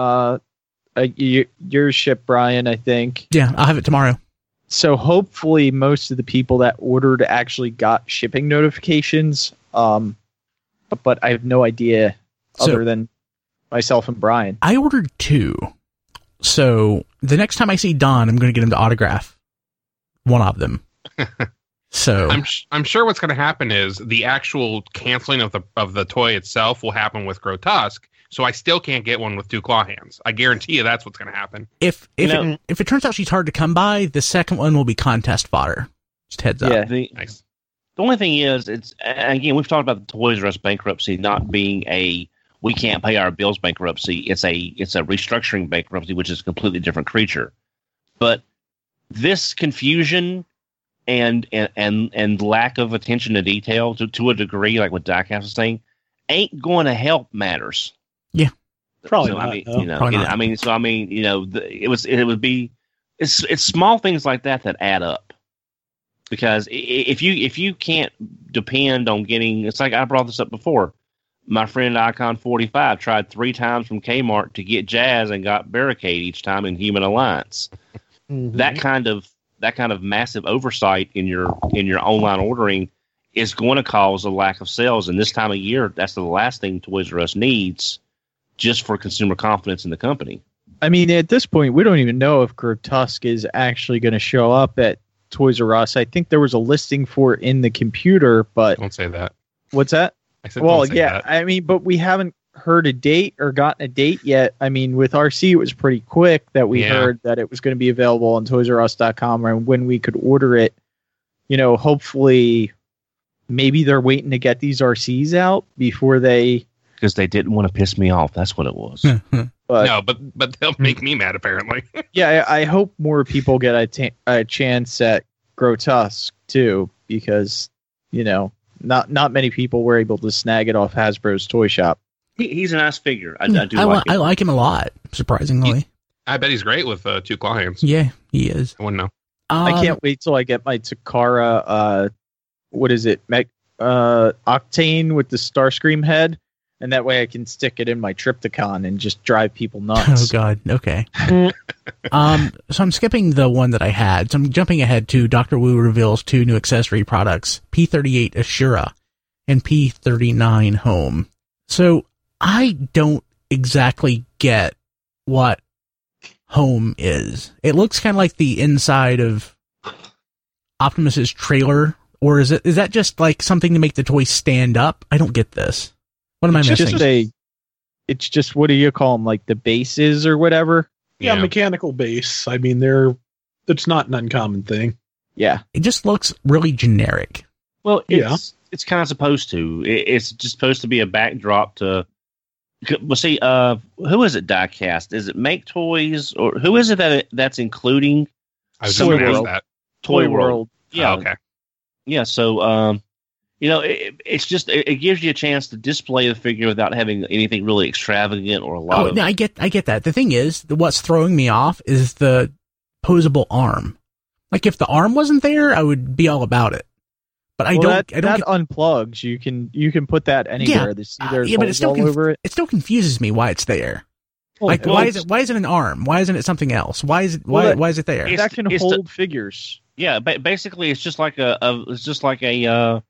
Yours shipped, Brian, I think. Yeah, I'll have it tomorrow. So hopefully, most of the people that ordered actually got shipping notifications. But I have no idea So- other than myself and Brian. I ordered 2. So the next time I see Don, I'm going to get him to autograph one of them. So I'm sure what's going to happen is the actual canceling of the toy itself will happen with Grotesque. So I still can't get one with 2 claw hands. I guarantee you that's what's going to happen. if it turns out she's hard to come by, the second one will be contest fodder. Just heads up. Yeah. Nice. The only thing is, it's again, we've talked about the Toys R Us bankruptcy not being a we can't pay our bills bankruptcy. It's a restructuring bankruptcy, which is a completely different creature. But this confusion and lack of attention to detail to a degree, like what Diecast was saying, ain't going to help matters. Yeah. Probably So, not, I mean, no. Probably not. It's small things like that add up. Because if you can't depend on getting, it's like I brought this up before. My friend Icon 45 tried 3 times from Kmart to get Jazz and got Barricade each time in Human Alliance. Mhm. That kind of massive oversight in your online ordering is going to cause a lack of sales. And this time of year, that's the last thing Toys R Us needs, just for consumer confidence in the company. I mean, at this point, we don't even know if Grotesque is actually going to show up at Toys R Us. I think there was a listing for it in the computer, but Don't say that. what's that? I said Well, don't say yeah, that. I mean, but we haven't heard a date or gotten a date yet. I mean, with RC, it was pretty quick that we Yeah. heard that it was going to be available on ToysRUs.com and when we could order it. Hopefully, maybe they're waiting to get these RCs out before they. Because they didn't want to piss me off. That's what it was. But No, but they'll make me mad apparently. yeah, I hope more people get a chance at Grotesque too, because not many people were able to snag it off Hasbro's toy shop. He's a nice figure. I do like I him. like him a lot, surprisingly. I bet he's great with 2 claw hands. Yeah, he is. I wouldn't know. I can't wait till I get my Takara. What is it? Octane with the Starscream head, and that way I can stick it in my Triptychon and just drive people Oh nuts. God. Okay. So I'm skipping the one that I had. So I'm jumping ahead to Dr. Wu reveals 2 new accessory products: P38 Ashura and P39 Home. So I don't exactly get what Home is. It looks kind of like the inside of Optimus's trailer, or is that just like something to make the toy stand up? I don't get this. What am I It's missing? it's just what do you call them? Like the bases or whatever. Yeah, mechanical base. I mean, it's not an uncommon thing. Yeah. It just looks really generic. Well, Yeah. it's kind of supposed to. It's just supposed to be a backdrop to. Well, see, who is it? Diecast? Is it Make Toys, or who is it that's including I was Toy just going to ask World. that. Toy World? Yeah, Oh, okay. yeah. So, it's just it gives you a chance to display the figure without having anything really extravagant or a lot of. No, I get that. The thing is, what's throwing me off is the posable arm. Like if the arm wasn't there, I would be all about it. But I don't that unplugs. You can put that anywhere. There's but it still all over it. It still confuses me why it's there. Like why is it an arm? Why isn't it something else? Why is it why is it there? It's- That can it's hold figures. Yeah, basically, it's just like a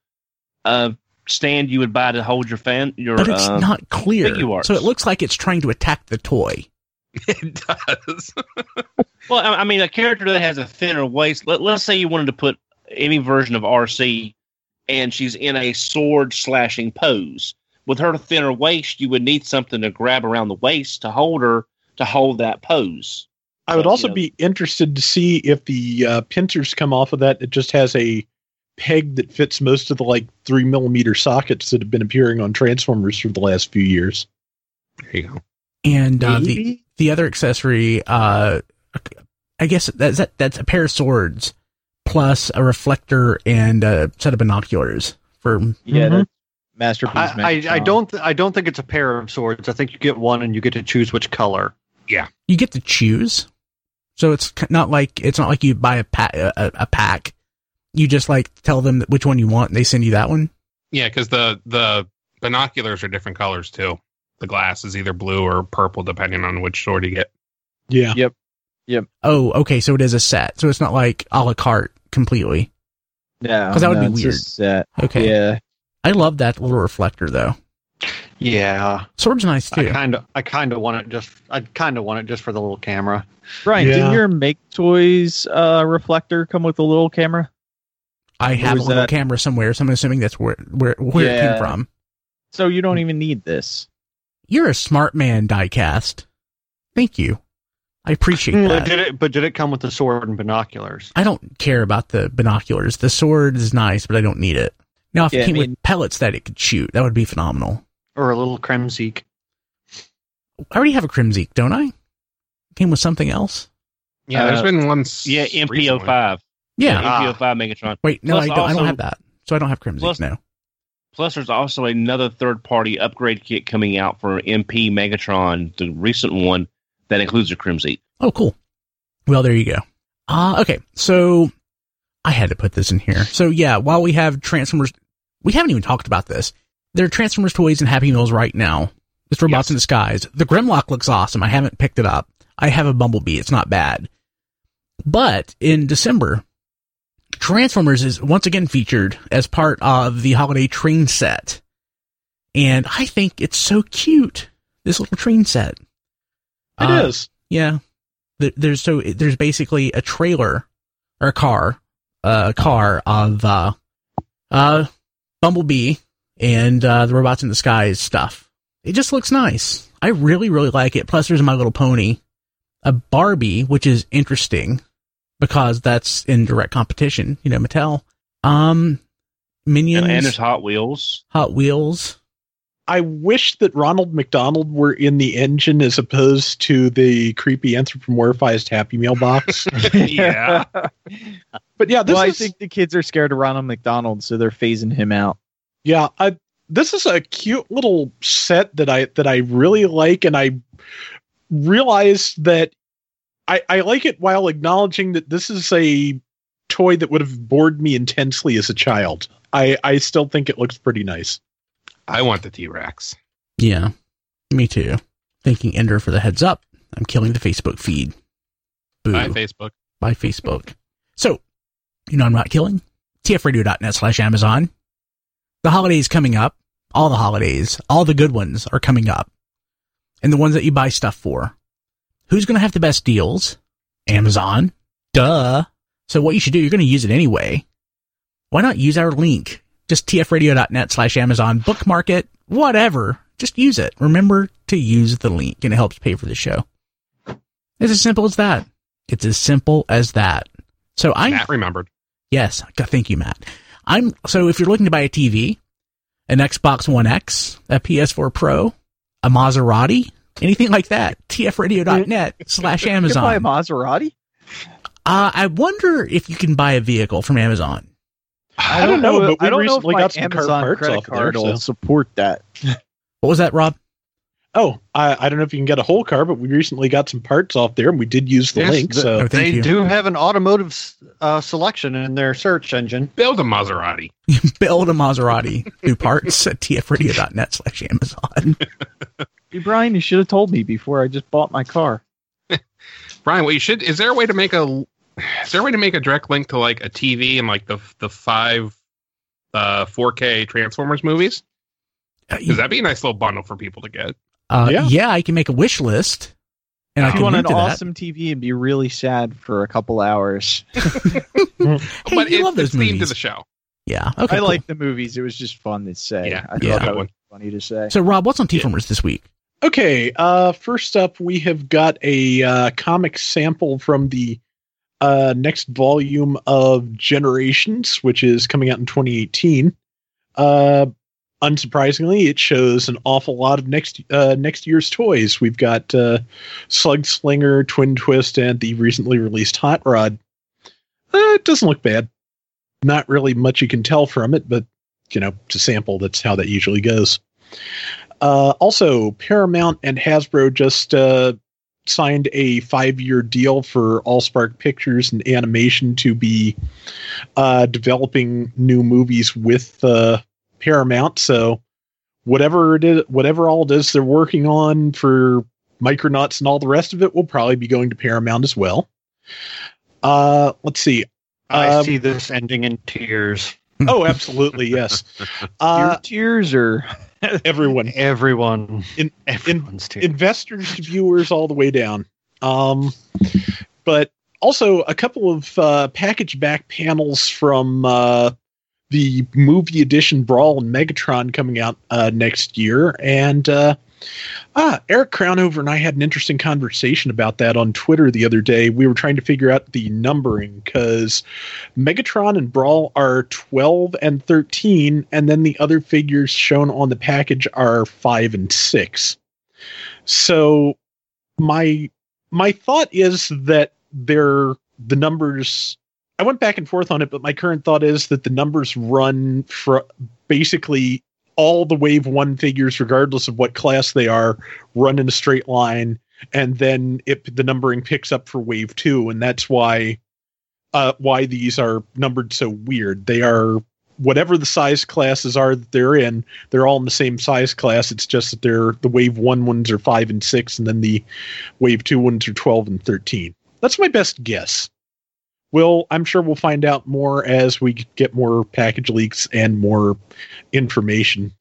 stand you would buy to hold your But it's not clear. Figuarts. So it looks like it's trying to attack the toy. It does. Well, I mean, a character that has a thinner waist. Let's say you wanted to put any version of RC, and she's in a sword slashing pose. With her thinner waist, you would need something to grab around the waist to hold her to hold that pose. I would So, also be interested to see if the pincers come off of that. It just has a peg that fits most of the 3mm sockets that have been appearing on Transformers for the last few years. There you go. And Maybe? the other accessory, I guess that's a pair of swords plus a reflector and a set of binoculars for. Yeah, Mhm. that's Masterpiece. I don't think it's a pair of swords. I think you get one and you get to choose which color. You get to choose, so it's not like you buy a pack. You just like tell them which one you want, and they send you that one. Yeah, because the binoculars are different colors too. The glass is either blue or purple, depending on which sword you get. Yeah. Oh, okay, so it is a set, so it's not like a la carte completely. No, 'Cause that would be it's weird. a set. Okay, Yeah. I love that little reflector though. Yeah, Sword's nice too. I kind of want it just for the little camera. Brian, Yeah. didn't your Make Toys reflector come with a little camera? I have a was little that- camera somewhere, so I'm assuming that's where it Yeah. came from. So you don't even need this. You're a smart man, Diecast. Thank you. I appreciate that. But did it come with the sword and binoculars? I don't care about the binoculars. The sword is nice, but I don't need it. Now, if Yeah, it came I mean- with pellets that it could shoot, that would be phenomenal. Or a little Kremzeek? I already have a Crimzeek, don't I? It came with something else? Yeah, there's been one. Yeah, MPO5. Yeah. MPO5 Megatron. Wait, no, Plus I don't also- have that. So I don't have Crimzeek, Plus- no. Plus, there's also another third-party upgrade kit coming out for MP Megatron, the recent one, that includes a Crimzeek. Oh, cool. Well, there you go. Okay, so I had to put this in here. So yeah, while we have Transformers, we haven't even talked about this. There are Transformers toys and Happy Meals right now. It's Robots in Disguise. The Grimlock looks awesome. I haven't picked it up. I have a Bumblebee. It's not bad. But in December, Transformers is once again featured as part of the holiday train set. And I think it's so cute, this little train set. It is. Yeah. There's basically a trailer or a car of Bumblebee and the Robots in Disguise stuff. It just looks nice. I really, really like it. Plus, there's My Little Pony, a Barbie, which is interesting because that's in direct competition. You know, Mattel. Minions, And there's Hot Wheels. Hot Wheels. I wish that Ronald McDonald were in the engine as opposed to the creepy anthropomorphized Happy Meal box. Yeah. But yeah, this Well, I is think the kids are scared of Ronald McDonald, so they're phasing him out. this is a cute little set that I really like, and I realized that I like it while acknowledging that this is a toy that would have bored me intensely as a child. I still think it looks pretty nice. I want the T-Rex. Yeah, me too. Thanking Ender for the heads up. I'm killing the Facebook feed. Boo. Bye, Facebook. By Facebook. So, you know I'm not killing? tfradio.net/Amazon. The holidays coming up. All the holidays. All the good ones are coming up. And the ones that you buy stuff for. Who's going to have the best deals? Amazon. Duh. So what you should do, you're going to use it anyway. Why not use our link? Just tfradio.net/Amazon. Bookmark it. Whatever. Just use it. Remember to use the link, and it helps pay for the show. It's as simple as that. It's as simple as that. So Matt remembered. Yes. Thank you, Matt. So if you're looking to buy a TV, an Xbox One X, a PS4 Pro, a Maserati, anything like that, tfradio.net/Amazon. You can buy a Maserati? I wonder if you can buy a vehicle from Amazon. I don't know, but we I don't know if recently my got some car Amazon parts credit off there, card will so- support that. What was that, Rob? Oh, I don't know if you can get a whole car, but we recently got some parts off there, and we did use the Yes, link. So thank They you. do have an automotive selection in their search engine. Build a Maserati. Build a Maserati through parts at tfradio.net/Amazon. Hey, Brian, you should have told me before I just bought my car. Brian, what you should is there a way to make a direct link to like a TV and like the 5 4K Transformers movies? Because that'd be a nice little bundle for people to get. Yeah, I can make a wish list. And I If can you want link an to awesome TV and be really sad for a couple hours. that. Hey, But you love those it's themed to movies. the show. Yeah. Okay. I cool. like the movies. It was just fun to say. Yeah, I thought yeah. that was funny to say. So, Rob, what's on T-Formers this week? okay, first up, we have got a comic sample from the next volume of Generations, which is coming out in 2018. unsurprisingly, it shows an awful lot of next year's toys. We've got Slug Slinger, Twin Twist, and the recently released Hot Rod. It doesn't look bad. Not really much you can tell from it, but, to sample, that's how that usually goes. Also, Paramount and Hasbro just signed a 5-year deal for AllSpark Pictures and Animation to be developing new movies with Paramount. So whatever all it is they're working on for Micronauts and all the rest of it will probably be going to Paramount as well. Let's see. I see this ending in tears. Oh, absolutely, yes. Your tears or everyone. Everyone's tears. Investors to viewers all the way down. But also a couple of package back panels from the movie edition Brawl and Megatron coming out next year. And Eric Crownover and I had an interesting conversation about that on Twitter the other day. We were trying to figure out the numbering because Megatron and Brawl are 12 and 13, and then the other figures shown on the package are 5 and 6. So my thought is that the numbers, I went back and forth on it, but my current thought is that the numbers run for basically all the Wave 1 figures, regardless of what class they are, run in a straight line, and then the numbering picks up for Wave 2, and that's why these are numbered so weird. They are, whatever the size classes are that they're in, they're all in the same size class. It's just that the Wave 1 ones are 5 and 6, and then the Wave 2 ones are 12 and 13. That's my best guess. I'm sure we'll find out more as we get more package leaks and more information.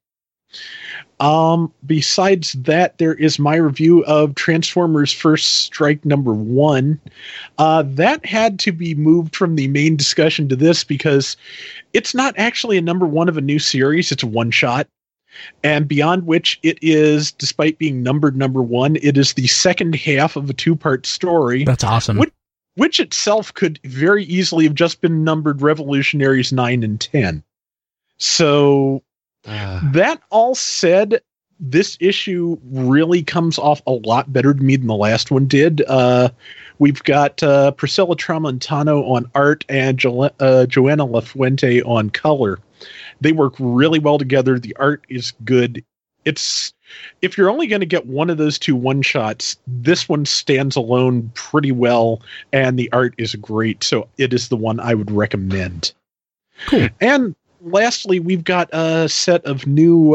Besides that, there is my review of Transformers First Strike #1. That had to be moved from the main discussion to this because it's not actually a #1 of a new series. It's a one-shot. And beyond which it is, despite being numbered #1, it is the second half of a 2-part story. That's awesome. Which itself could very easily have just been numbered Revolutionaries 9 and 10. So that all said, this issue really comes off a lot better to me than the last one did. We've got Priscilla Tramontano on art and Joanna LaFuente on color. They work really well together. The art is good. If you're only going to get one of those two one-shots, this one stands alone pretty well, and the art is great, so it is the one I would recommend. Cool. And lastly, we've got a set of new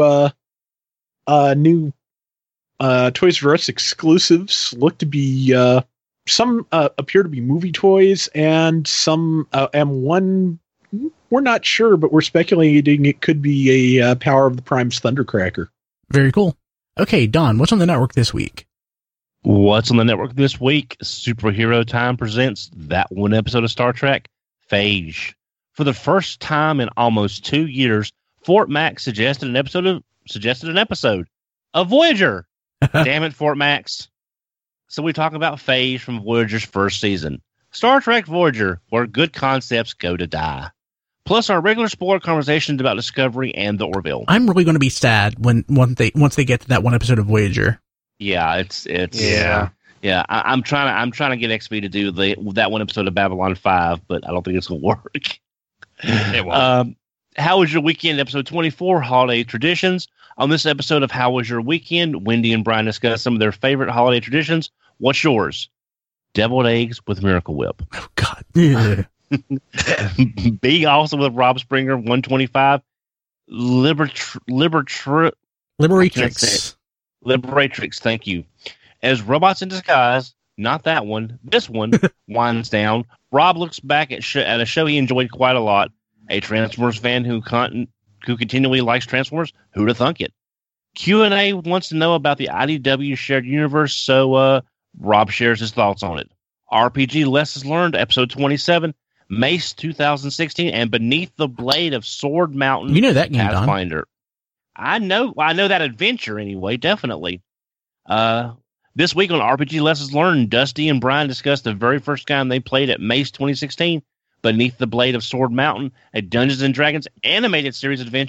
Toys R Us exclusives. Look to be some appear to be movie toys, and some and one we're not sure, but we're speculating it could be a Power of the Prime's Thundercracker. Very cool. Okay, Don, what's on the network this week? What's on the network this week? Superhero Time presents that one episode of Star Trek, Phage. For the first time in almost 2 years, Fort Max suggested an episode of Voyager. Damn it, Fort Max. So we talk about Phage from Voyager's first season. Star Trek Voyager, where good concepts go to die. Plus our regular spoiler conversations about Discovery and the Orville. I'm really going to be sad once they get to that one episode of Voyager. Yeah, it's yeah. I'm trying to get XP to do that one episode of Babylon 5, but I don't think it's going to work. It won't. How was your weekend? Episode 24, Holiday Traditions. On this episode of How Was Your Weekend, Wendy and Brian discuss some of their favorite holiday traditions. What's yours? Deviled eggs with Miracle Whip. Oh, God. Yeah. B, also with Rob Springer, 125. Liberatrix, thank you. As Robots in Disguise, not that one, this one, winds down, Rob looks back at a show he enjoyed quite a lot. A Transformers fan who continually likes Transformers, who'd have thunk it? Q&A wants to know about the IDW shared universe, so Rob shares his thoughts on it. RPG Lessons Learned, episode 27, Mace 2016, and Beneath the Blade of Sword Mountain. You know that game, Pathfinder. Don. I know that adventure anyway, definitely. This week on RPG Lessons Learned, Dusty and Brian discussed the very first time they played at Mace 2016, Beneath the Blade of Sword Mountain, a Dungeons & Dragons animated series adventure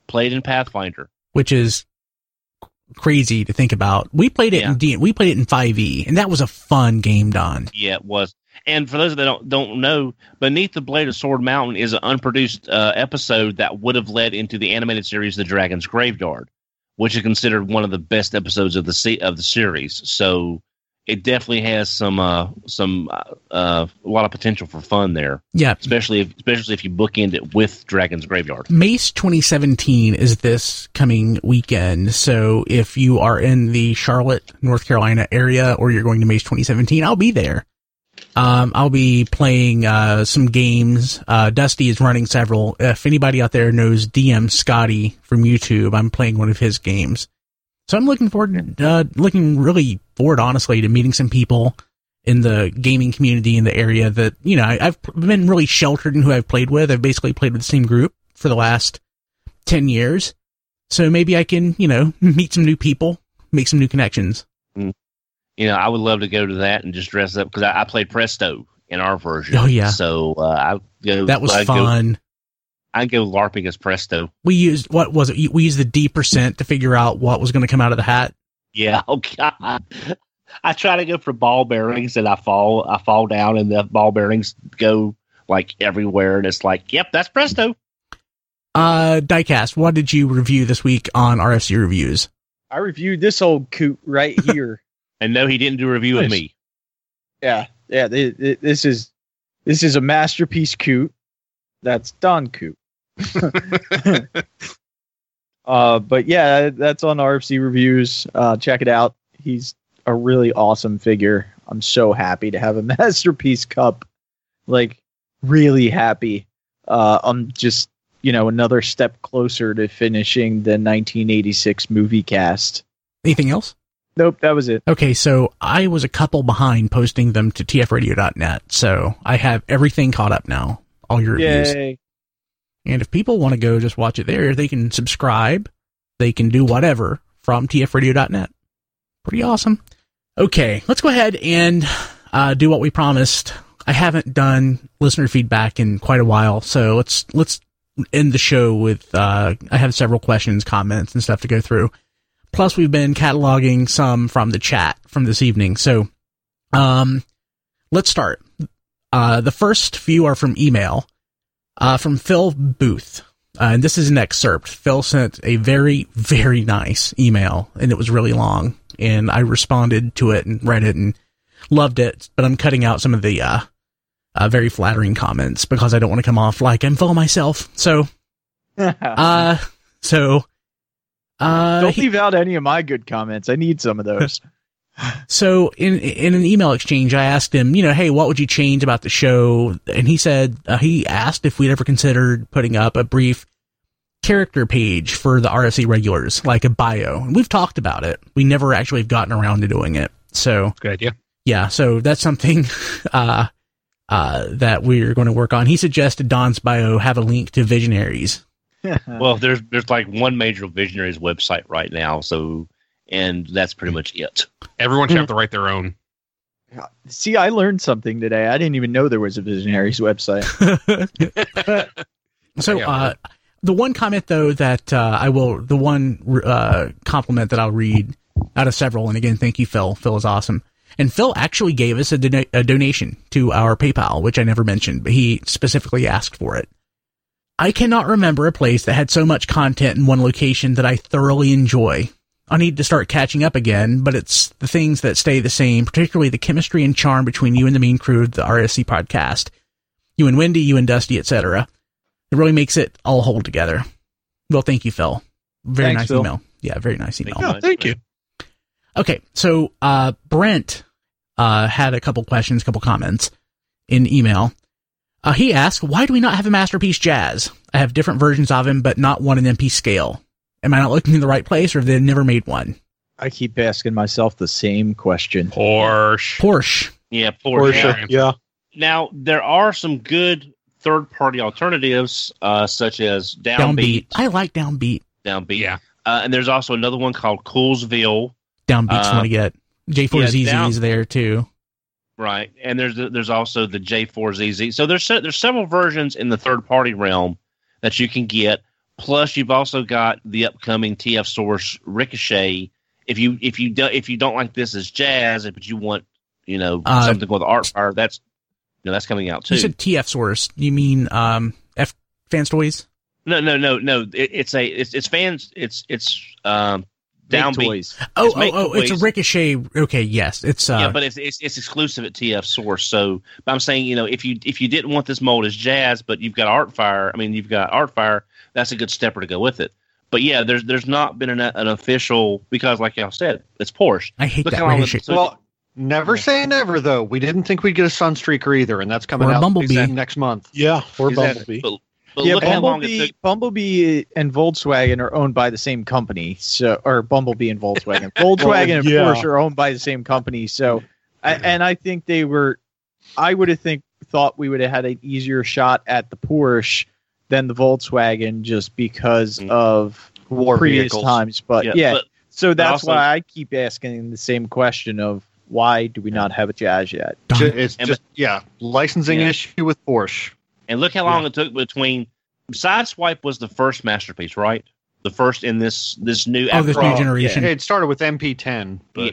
Played in Pathfinder. which is crazy to think about. We played it we played it in 5e, and that was a fun game, Don. Yeah, it was. And for those that don't know, Beneath the Blade of Sword Mountain is an unproduced episode that would have led into the animated series The Dragon's Graveyard, which is considered one of the best episodes of the series. So it definitely has a lot of potential for fun there. Yeah, especially if you bookend it with Dragon's Graveyard. Mace 2017 is this coming weekend. So if you are in the Charlotte, North Carolina area, or you're going to Mace 2017, I'll be there. I'll be playing some games. Dusty is running several. If anybody out there knows DM Scotty from YouTube, I'm playing one of his games. So I'm looking really forward, honestly, to meeting some people in the gaming community in the area that, I've been really sheltered in who I've played with. I've basically played with the same group for the last 10 years. So maybe I can, meet some new people, make some new connections. I would love to go to that and just dress up because I played Presto in our version. Oh, yeah. So that was fun. I'd go LARPing as Presto. We used, what was it? We used the D% to figure out what was going to come out of the hat. Yeah. Oh, God. I try to go for ball bearings and I fall down and the ball bearings go like everywhere. And it's like, yep, that's Presto. Diecast, what did you review this week on RFC Reviews? I reviewed this old coot right here. And no, he didn't do a review of me. Yeah. This is a masterpiece coot. That's Don Coot. But yeah, that's on RFC Reviews. Check it out. He's a really awesome figure. I'm so happy to have a masterpiece cup. Like, really happy. I'm just, another step closer to finishing the 1986 movie cast. Anything else? Nope, that was it. Okay, so I was a couple behind posting them to tfradio.net, so I have everything caught up now. All your reviews. Yay. And if people want to go just watch it there, they can subscribe. They can do whatever from tfradio.net. Pretty awesome. Okay, let's go ahead and do what we promised. I haven't done listener feedback in quite a while, so let's end the show with, I have several questions, comments, and stuff to go through. Plus, we've been cataloging some from the chat from this evening. So, let's start. The first few are from email, from Phil Booth. And this is an excerpt. Phil sent a very, very nice email, and it was really long. And I responded to it and read it and loved it. But I'm cutting out some of the very flattering comments because I don't want to come off like I'm Phil myself. So, don't leave out any of my good comments. I need some of those. So in an email exchange, I asked him, hey, what would you change about the show? And he said, he asked if we'd ever considered putting up a brief character page for the RFC regulars, like a bio. And we've talked about it. We never actually have gotten around to doing it. So good idea. Yeah. So that's something, that we're going to work on. He suggested Don's bio have a link to Visionaries. Well, there's like one major Visionaries website right now, and that's pretty much it. Everyone should have to write their own. See, I learned something today. I didn't even know there was a Visionaries website. So, the one comment though that the one compliment that I'll read out of several, and again, thank you, Phil. Phil is awesome. And Phil actually gave us a donation to our PayPal, which I never mentioned, but he specifically asked for it. I cannot remember a place that had so much content in one location that I thoroughly enjoy. I need to start catching up again, but it's the things that stay the same, particularly the chemistry and charm between you and the main crew of the RSC podcast. You and Wendy, you and Dusty, etc. It really makes it all hold together. Well, thank you, Phil. Very Thanks, nice Phil. email. Yeah, very nice email. Yeah, thank you. Okay, so Brent had a couple questions, couple comments in email. He asked, why do we not have a Masterpiece Jazz? I have different versions of him, but not one in MP scale. Am I not looking in the right place, or have they never made one? I keep asking myself the same question. Porsche. Yeah, Porsche. Yeah. Now, there are some good third-party alternatives, such as Downbeat. I like Downbeat. Downbeat. Yeah. And there's also another one called Coolsville. Downbeat's one to get. J4ZZ is there, too. Right, and there's also the J4ZZ. So there's several versions in the third party realm that you can get, Plus, you've also got the upcoming TF Source Ricochet. If you don't like this as jazz, but you want something with art fire, that's coming out too. You said TF Source. You mean F Fans Toys? No. It's fans. It's Downbeat toys. It's a Ricochet. Okay, yes, it's but it's exclusive at TF Source. So, but I'm saying, if you didn't want this mold as jazz, but you've got art fire. That's a good stepper to go with it. But yeah, there's not been an official, because like y'all said, it's Porsche. I hate that Ricochet. Well, never say never though. We didn't think we'd get a Sunstreaker either, and that's coming out next month. Yeah, or Bumblebee. But look how long it took. Bumblebee and Volkswagen are owned by the same company, or Bumblebee and Volkswagen. Volkswagen and Porsche are owned by the same company. So, I think they were. I would have thought we would have had an easier shot at the Porsche than the Volkswagen, just because of war previous vehicles. Times. But so that's why I keep asking the same question of why do we not have a Jazz yet? It's licensing issue with Porsche. And look how long it took between. Sideswipe was the first masterpiece, right? The first in this new. This new generation. Yeah, it started with MP10, but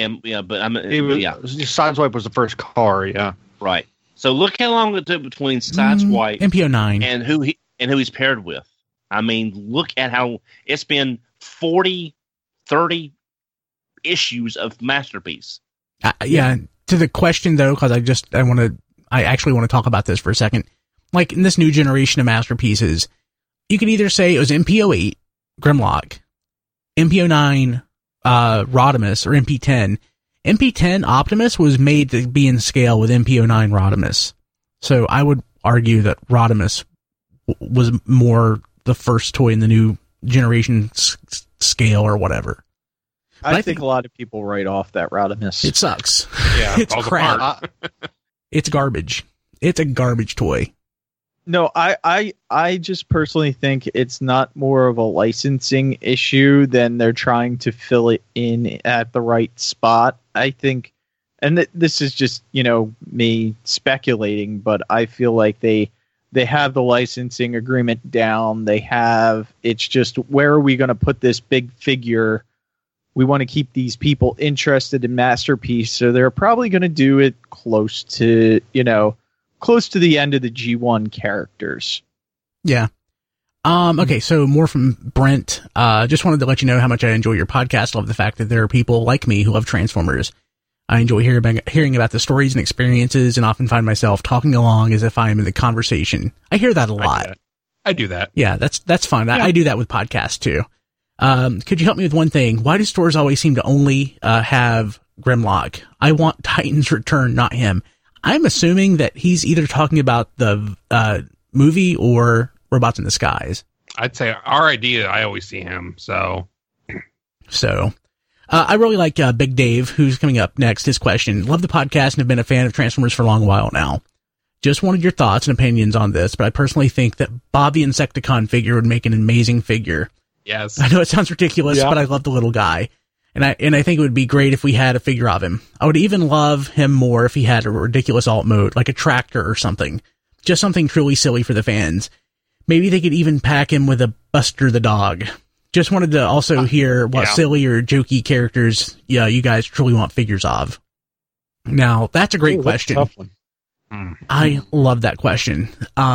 Sideswipe was the first car. Yeah, right. So look how long it took between Sideswipe, MP09, and who he's paired with. I mean, look at how it's been 40, 30 issues of masterpiece. To the question though, because I actually want to talk about this for a second. Like in this new generation of masterpieces, you could either say it was MP08 Grimlock, MP09 Rodimus, or MP10. MP10 Optimus was made to be in scale with MP09 Rodimus. So I would argue that Rodimus was more the first toy in the new generation scale or whatever. I think a lot of people write off that Rodimus. It sucks. Yeah, it's crap. It's garbage. It's a garbage toy. No, I just personally think it's not more of a licensing issue than they're trying to fill it in at the right spot. I think, and this is just, me speculating, but I feel like they have the licensing agreement down. It's just, where are we going to put this big figure? We want to keep these people interested in Masterpiece, so they're probably going to do it close to the end of the G1 characters. Yeah. Okay, so more from Brent. Just wanted to let you know how much I enjoy your podcast. Love the fact that there are people like me who love Transformers. I enjoy hearing about the stories and experiences, and often find myself talking along as if I am in the conversation. I hear that a lot. I do that. Yeah, that's fun. Yeah. I do that with podcasts too. Could you help me with one thing? Why do stores always seem to only have Grimlock? I want Titan's Return, not him. I'm assuming that he's either talking about the movie or Robots in Disguise. I'd say our idea, I always see him, so. I really like Big Dave, who's coming up next. His question: love the podcast and have been a fan of Transformers for a long while now. Just wanted your thoughts and opinions on this, but I personally think that Bob the Insecticon figure would make an amazing figure. Yes. I know it sounds ridiculous, but I love the little guy. And I think it would be great if we had a figure of him. I would even love him more if he had a ridiculous alt mode, like a tractor or something. Just something truly silly for the fans. Maybe they could even pack him with a Buster the dog. Just wanted to also hear what silly or jokey characters you guys truly want figures of. Now, that's a great question. That's a tough one. I love that question.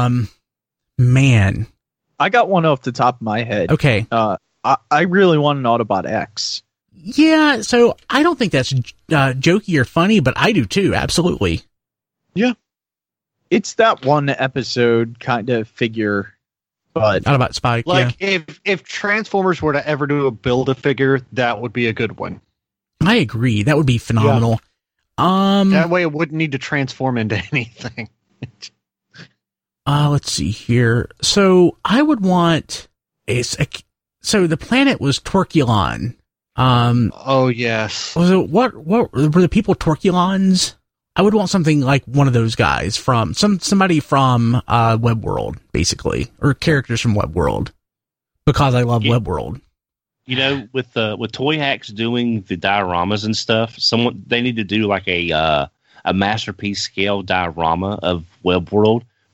Man. I got one off the top of my head. Okay. I really want an Autobot X. Yeah, so I don't think that's jokey or funny, but I do too, absolutely. Yeah. It's that one episode kind of figure, but Autobot Spike, if Transformers were to ever do a Build-A-Figure, that would be a good one. I agree. That would be phenomenal. Yeah. That way it wouldn't need to transform into anything. Let's see here. So I would want so the planet was Torculon. Oh yes. Was it what were the people Torculons? I would want something like one of those guys from somebody from Web World, basically, or characters from Web World, because I love Web World. With Toy Hacks doing the dioramas and stuff, they need to do like a masterpiece scale diorama of Web World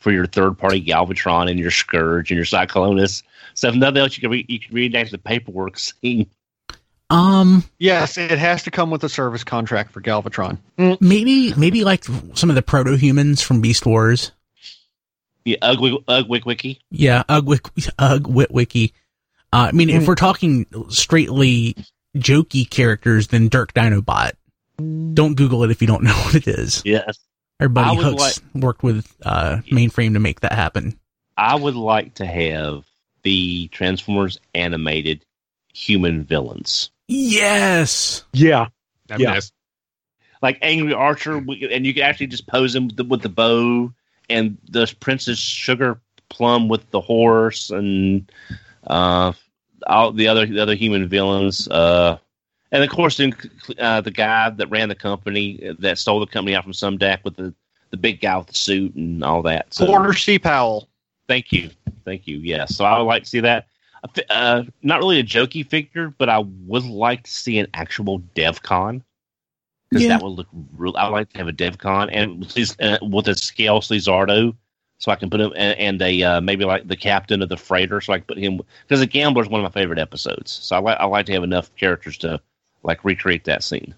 for your third-party Galvatron and your Scourge and your Cyclonus. So if nothing else, you can reenact the paperwork scene. Yes, it has to come with a service contract for Galvatron. Maybe like some of the proto-humans from Beast Wars. Yeah, Ugg-Wiki. Yeah, Ugg-Wiki. I mean, if we're talking straightly jokey characters, then Dirk Dinobot. Don't Google it if you don't know what it is. Yes. Our buddy Hooks worked with Mainframe to make that happen. I would like to have the Transformers animated human villains. Yes. Yeah. That'd be Yeah. nice. Like Angry Archer, and you can actually just pose him with the bow, and the Princess Sugar Plum with the horse, and all the other human villains. And of course, then the guy that ran the company, that stole the company out from Sumdac with the big guy with the suit and all that. So, Porter C. Powell. Thank you. Yeah. So I would like to see that. Not really a jokey figure, but I would like to see an actual DevCon. Because that would look real. I would like to have a DevCon and with a scale Slizardo, so I can put him and a maybe like the captain of the freighter, so I can put him, because the Gambler is one of my favorite episodes. So I like to have enough characters to like recreate that scene.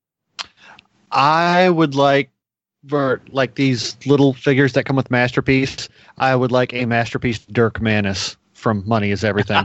I would like, for like these little figures that come with Masterpiece, I would like a Masterpiece Dirk Manus from Money is Everything.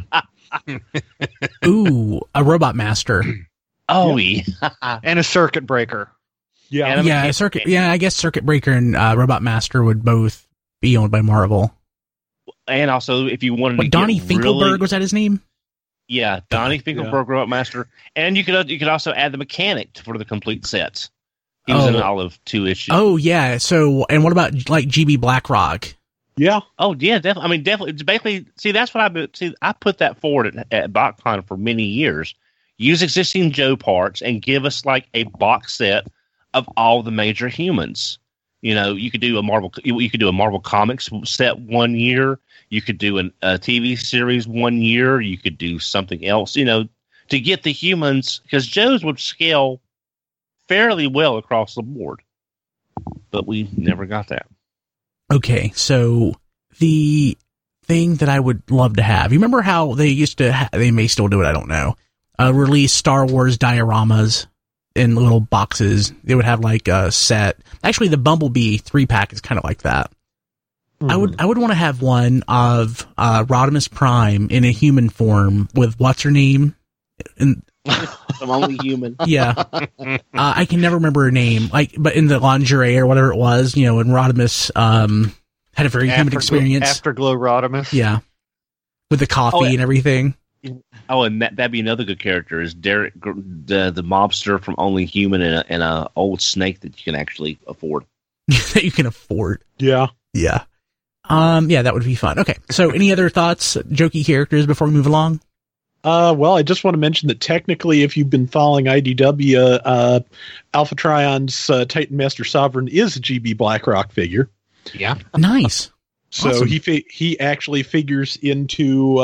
Ooh, a Robot Master. Oh, yeah. And a Circuit Breaker. Yeah. And Yeah, I guess Circuit Breaker and Robot Master would both be owned by Marvel. And also, if you wanted But to Donnie get Finkelberg, really, was that his name? yeah, Donnie Finkelberg, Robot Master, and you could also add the mechanic for the complete sets. He was in all of 2 issues. Oh, yeah. So, and what about like GB Blackrock? Yeah. Oh yeah, definitely. I mean, definitely. It's basically, see, that's what I put that forward at BotCon for many years. Use existing Joe parts and give us like a box set of all the major humans. You know, you could do a Marvel Comics set 1 year. You could do a TV series 1 year. You could do something else. You know, to get the humans, because Joe's would scale fairly well across the board, but we never got that. Okay, so the thing that I would love to have, you remember how they used to, they may still do it, I don't know, release Star Wars dioramas in little boxes. They would have like a set. Actually, the Bumblebee 3-pack is kind of like that. Mm-hmm. I would want to have one of Rodimus Prime in a human form with what's her name? I'm only human. Yeah. I can never remember her name. But in the lingerie or whatever it was, you know, and Rodimus had a very human experience. Afterglow Rodimus. Yeah. With the coffee and everything. Oh, and that'd be another good character is Derek, the mobster from Only Human, and a old snake that you can actually afford. That you can afford. Yeah. Yeah. Yeah, that would be fun. Okay. So any other thoughts, jokey characters before we move along? Well, I just want to mention that technically, if you've been following IDW, Alpha Trion's Titan Master Sovereign is a GB Blackrock figure. Yeah. Nice. So Awesome. he actually figures into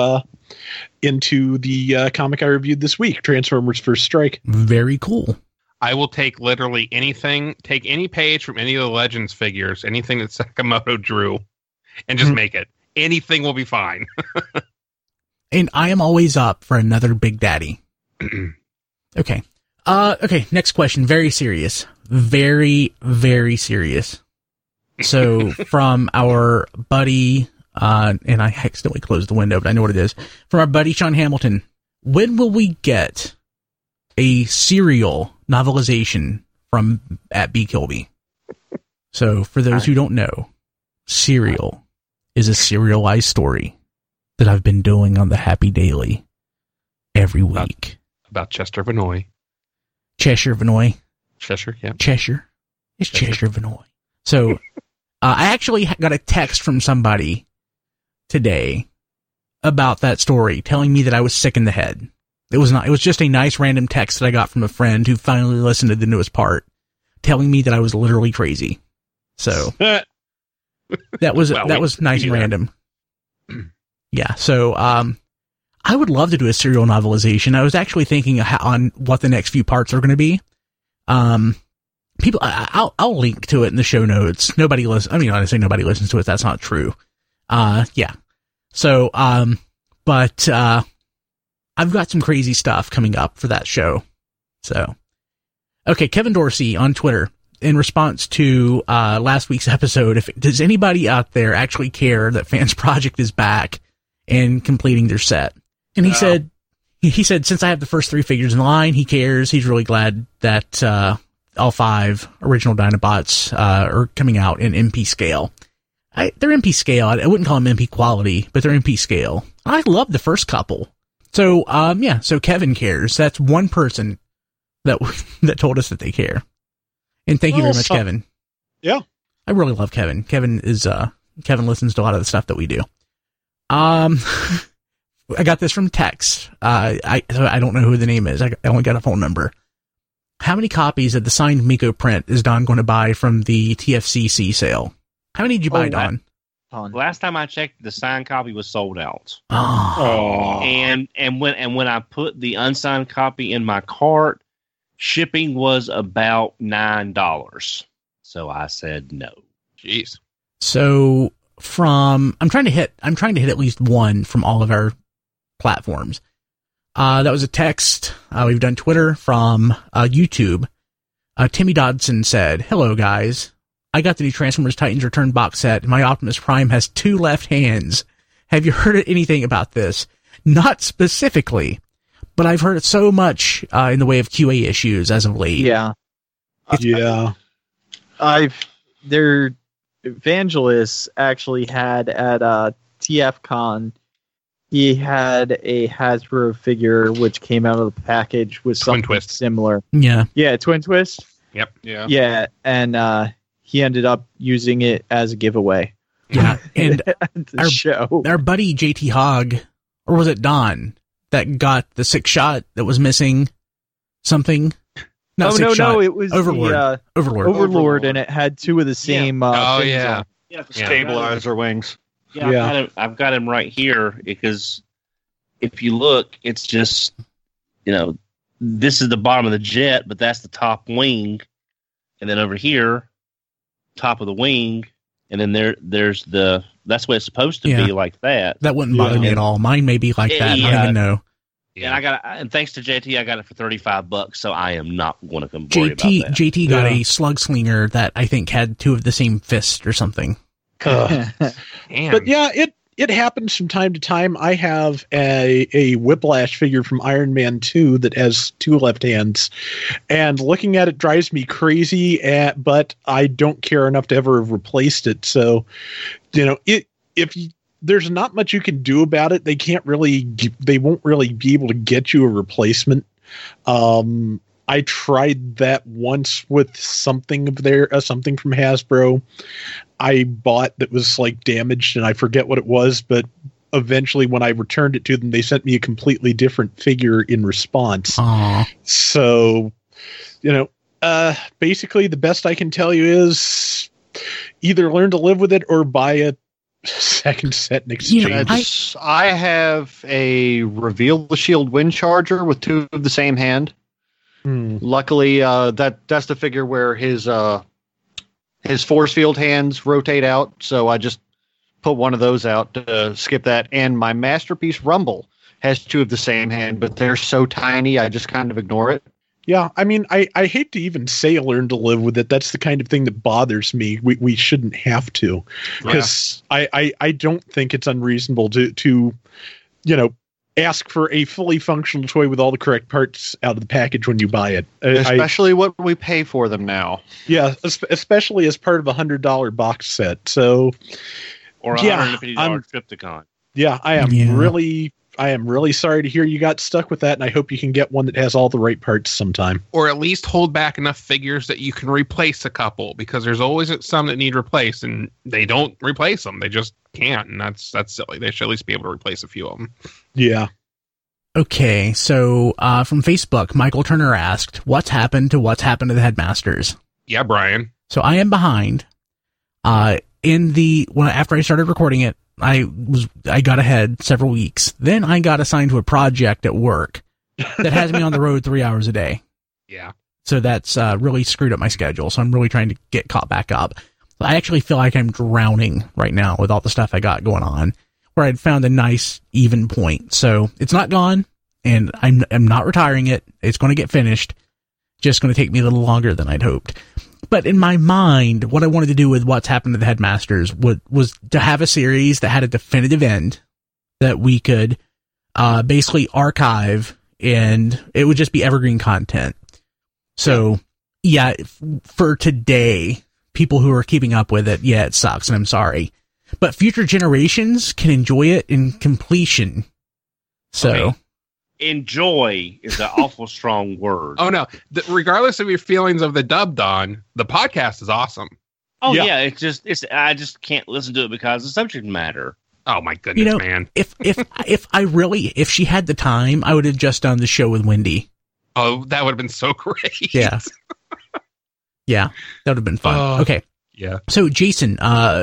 the comic I reviewed this week, Transformers First Strike. Very cool. I will take literally anything, take any page from any of the Legends figures, anything that Sakamoto drew, and just make it. Anything will be fine. And I am always up for another Big Daddy. Okay. Okay, next question. Very serious. Very, very serious. So, from our buddy, and I accidentally closed the window, but I know what it is. From our buddy Sean Hamilton, when will we get a serial novelization from at B. Kilby? So, for those who don't know, Serial is a serialized story that I've been doing on the Happy Daily every week. About Chester Vanoy. Cheshire Vanoy. Cheshire, yeah. Cheshire. It's Cheshire Vanoy. So, I actually got a text from somebody today about that story, telling me that I was sick in the head. It was not. It was just a nice random text that I got from a friend who finally listened to the newest part, telling me that I was literally crazy. So that was nice and random. Yeah. So I would love to do a serial novelization. I was actually thinking on what the next few parts are going to be. people, I'll link to it in the show notes. Nobody listens. I mean, when I say nobody listens to it, that's not true. Yeah. So, but I've got some crazy stuff coming up for that show. So, okay, Kevin Dorsey on Twitter, in response to last week's episode, does anybody out there actually care that Fans Project is back and completing their set? And he said, since I have the first 3 figures in line, he cares. He's really glad that all 5 original Dinobots are coming out in MP scale. They're MP scale. I wouldn't call them MP quality, but they're MP scale. I love the first couple. So, so Kevin cares. That's one person that told us that they care. And thank you very much, Kevin. Yeah. I really love Kevin. Kevin listens to a lot of the stuff that we do. I got this from Tex. I don't know who the name is. I only got a phone number. How many copies of the signed Miko print is Don going to buy from the TFCC sale? How many did you buy, Don? Last time I checked, the signed copy was sold out. Oh. And when I put the unsigned copy in my cart, shipping was about $9. So I said no. Jeez. So I'm trying to hit at least one from all of our platforms. That was a text. We've done Twitter, from YouTube. Timmy Dodson said, "Hello guys. I got the new Transformers Titans Return box set. My Optimus Prime has 2 left hands. Have you heard anything about this? Not specifically, but I've heard so much in the way of QA issues as of late." Yeah. Yeah. Vangelis actually had at TFCon, he had a Hasbro figure which came out of the package with Twin something Twist. similar. Yeah. Yeah, Twin Twist. Yep. Yeah. Yeah, and he ended up using it as a giveaway. Yeah. And at the show. our buddy JT Hogg, or was it Don, that got the 6-shot that was missing something? Not No, it was Overlord. the Overlord, and it had 2 of the same. Oh, things yeah. on it. Yeah, Stabilizer wings. Yeah, I've got him right here, because if you look, it's just, this is the bottom of the jet, but that's the top wing, and then over here, top of the wing, and then there's that's what it's supposed to be, like that. That wouldn't bother me at all. Mine may be like that. I don't even know. Yeah. And thanks to JT, I got it for $35, so I am not going to worry about that. JT got a slug slinger that I think had 2 of the same fist or something. Damn. But yeah, it happens from time to time. I have a Whiplash figure from Iron Man 2 that has 2 left hands, and looking at it drives me crazy. But I don't care enough to ever have replaced it. So, there's not much you can do about it. They won't really be able to get you a replacement. I tried that once with something from Hasbro I bought that was like damaged, and I forget what it was, but eventually when I returned it to them, they sent me a completely different figure in response. Aww. So, basically the best I can tell you is either learn to live with it or buy a second set in exchange. I have a Reveal the Shield Wind Charger with 2 of the same hand. Luckily, that's the figure where his force field hands rotate out, so I just put one of those out to skip that. And my Masterpiece Rumble has 2 of the same hand, but they're so tiny, I just kind of ignore it. Yeah, I mean, I hate to even say learn to live with it. That's the kind of thing that bothers me. We shouldn't have to, because I don't think it's unreasonable to ask for a fully functional toy with all the correct parts out of the package when you buy it. Especially what we pay for them now. Yeah, especially as part of a $100 box set. So, or a $150 Triptychon. Yeah, I am really sorry to hear you got stuck with that, and I hope you can get one that has all the right parts sometime. Or at least hold back enough figures that you can replace a couple, because there's always some that need replaced, and they don't replace them. They just can't, and that's silly. They should at least be able to replace a few of them. Yeah. Okay, so from Facebook, Michael Turner asked, what's happened to the Headmasters? Yeah, Brian. So I am behind. After I started recording it, I got ahead several weeks. Then I got assigned to a project at work that has me on the road 3 hours a day. Yeah. So that's really screwed up my schedule. So I'm really trying to get caught back up. I actually feel like I'm drowning right now with all the stuff I got going on, where I'd found a nice even point. So it's not gone, and I'm not retiring it. It's going to get finished. Just going to take me a little longer than I'd hoped. But in my mind, what I wanted to do with What's Happened to the Headmasters was to have a series that had a definitive end that we could basically archive, and it would just be evergreen content. So, yeah, for today, people who are keeping up with it, yeah, it sucks, and I'm sorry. But future generations can enjoy it in completion. So... Okay. Enjoy is an awful strong word. Oh no! Regardless of your feelings of the dub, Don, the podcast is awesome. Oh yeah, I just can't listen to it because the subject matter. Oh my goodness, man! If she had the time, I would have just done the show with Wendy. Oh, that would have been so great. Yeah, yeah, that would have been fun. Okay, yeah. So Jason,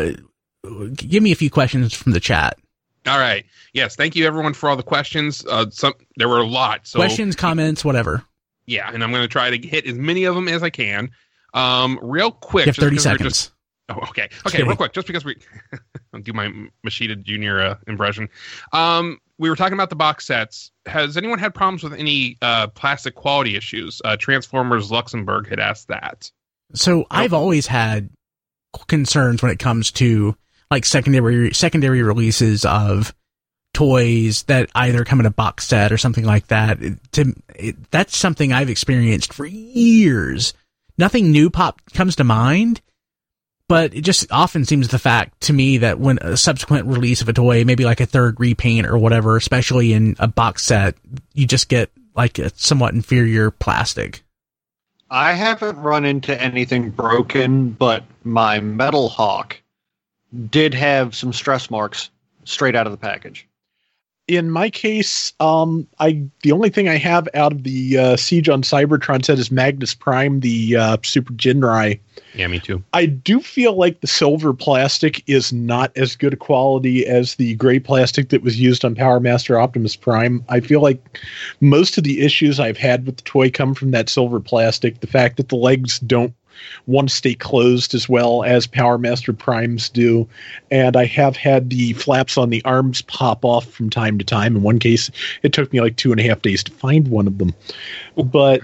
give me a few questions from the chat. All right. Yes. Thank you, everyone, for all the questions. There were a lot. So, questions, comments, whatever. Yeah, and I'm going to try to hit as many of them as I can. Real quick. You have 30 seconds. Okay. Real quick. Just because I'll do my Machida Jr. Impression. We were talking about the box sets. Has anyone had problems with any plastic quality issues? Transformers Luxembourg had asked that. So I've always had concerns when it comes to like secondary releases of toys that either come in a box set or something like that. That's something I've experienced for years. Nothing new comes to mind, but it just often seems the fact to me that when a subsequent release of a toy, maybe like a third repaint or whatever, especially in a box set, you just get like a somewhat inferior plastic. I haven't run into anything broken, but my Metal Hawk did have some stress marks straight out of the package. In my case, the only thing I have out of the Siege on Cybertron set is Magnus Prime, the Super Jinrai. Yeah, me too. I do feel like the silver plastic is not as good a quality as the gray plastic that was used on Power Master Optimus Prime. I feel like most of the issues I've had with the toy come from that silver plastic. The fact that the legs don't want to stay closed as well as Power Master Primes do. And I have had the flaps on the arms pop off from time to time. In one case, it took me like 2.5 days to find one of them. But,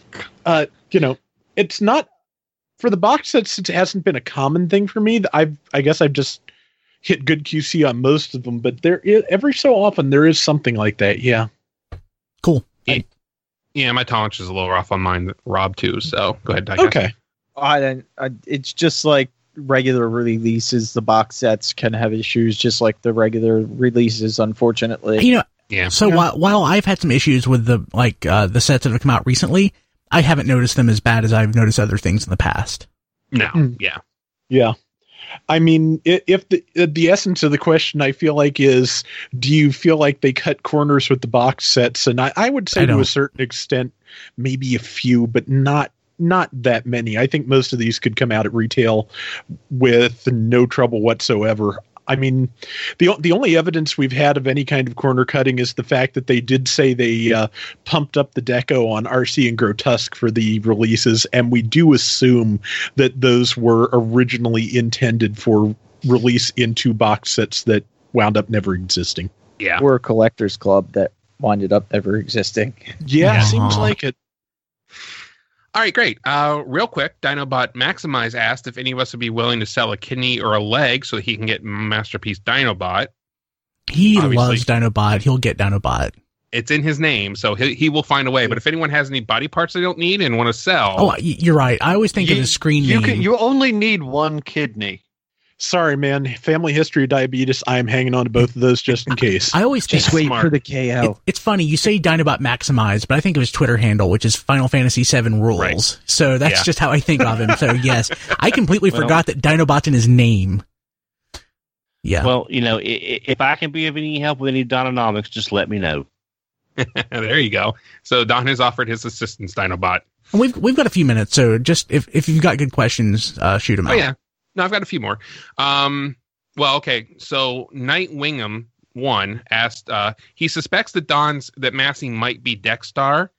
it's not, for the box sets, it hasn't been a common thing for me. I guess I've just hit good QC on most of them, but every so often there is something like that. Yeah. Cool. Yeah, my tolerance is a little rough on mine, Rob, too. So go ahead, Diecast. Okay. It's just like regular releases. The box sets can have issues just like the regular releases, unfortunately. Yeah. So while I've had some issues with the sets that have come out recently, I haven't noticed them as bad as I've noticed other things in the past. No. Yeah. Yeah. I mean, if the essence of the question, I feel like, is, do you feel like they cut corners with the box sets? And I would say to a certain extent, maybe a few, but not that many. I think most of these could come out at retail with no trouble whatsoever. I mean, the only evidence we've had of any kind of corner cutting is the fact that they did say they pumped up the deco on RC and Grotesque for the releases, and we do assume that those were originally intended for release into box sets that wound up never existing. Yeah. We're a collector's club that winded up never existing. Yeah, seems like it. All right, great. Real quick, Dinobot Maximize asked if any of us would be willing to sell a kidney or a leg so he can get Masterpiece Dinobot. He loves Dinobot. He'll get Dinobot. It's in his name, so he will find a way. But if anyone has any body parts they don't need and want to sell... Oh, you're right. I always think of the screen name. You only need one kidney. Sorry, man. Family history of diabetes. I am hanging on to both of those just in case. I always just wait for the KO. It's funny. You say Dinobot Maximize, but I think of his Twitter handle, which is Final Fantasy VII Rules. Right. So that's just how I think of him. So yes, I completely forgot that Dinobot's in his name. Yeah. Well, if I can be of any help with any Dononomics, just let me know. There you go. So Don has offered his assistance, Dinobot. And we've got a few minutes, so just if you've got good questions, shoot them out. Oh yeah. No, I've got a few more. Well, okay. So Nightwingham 1 asked, he suspects that Massey might be Dexstar.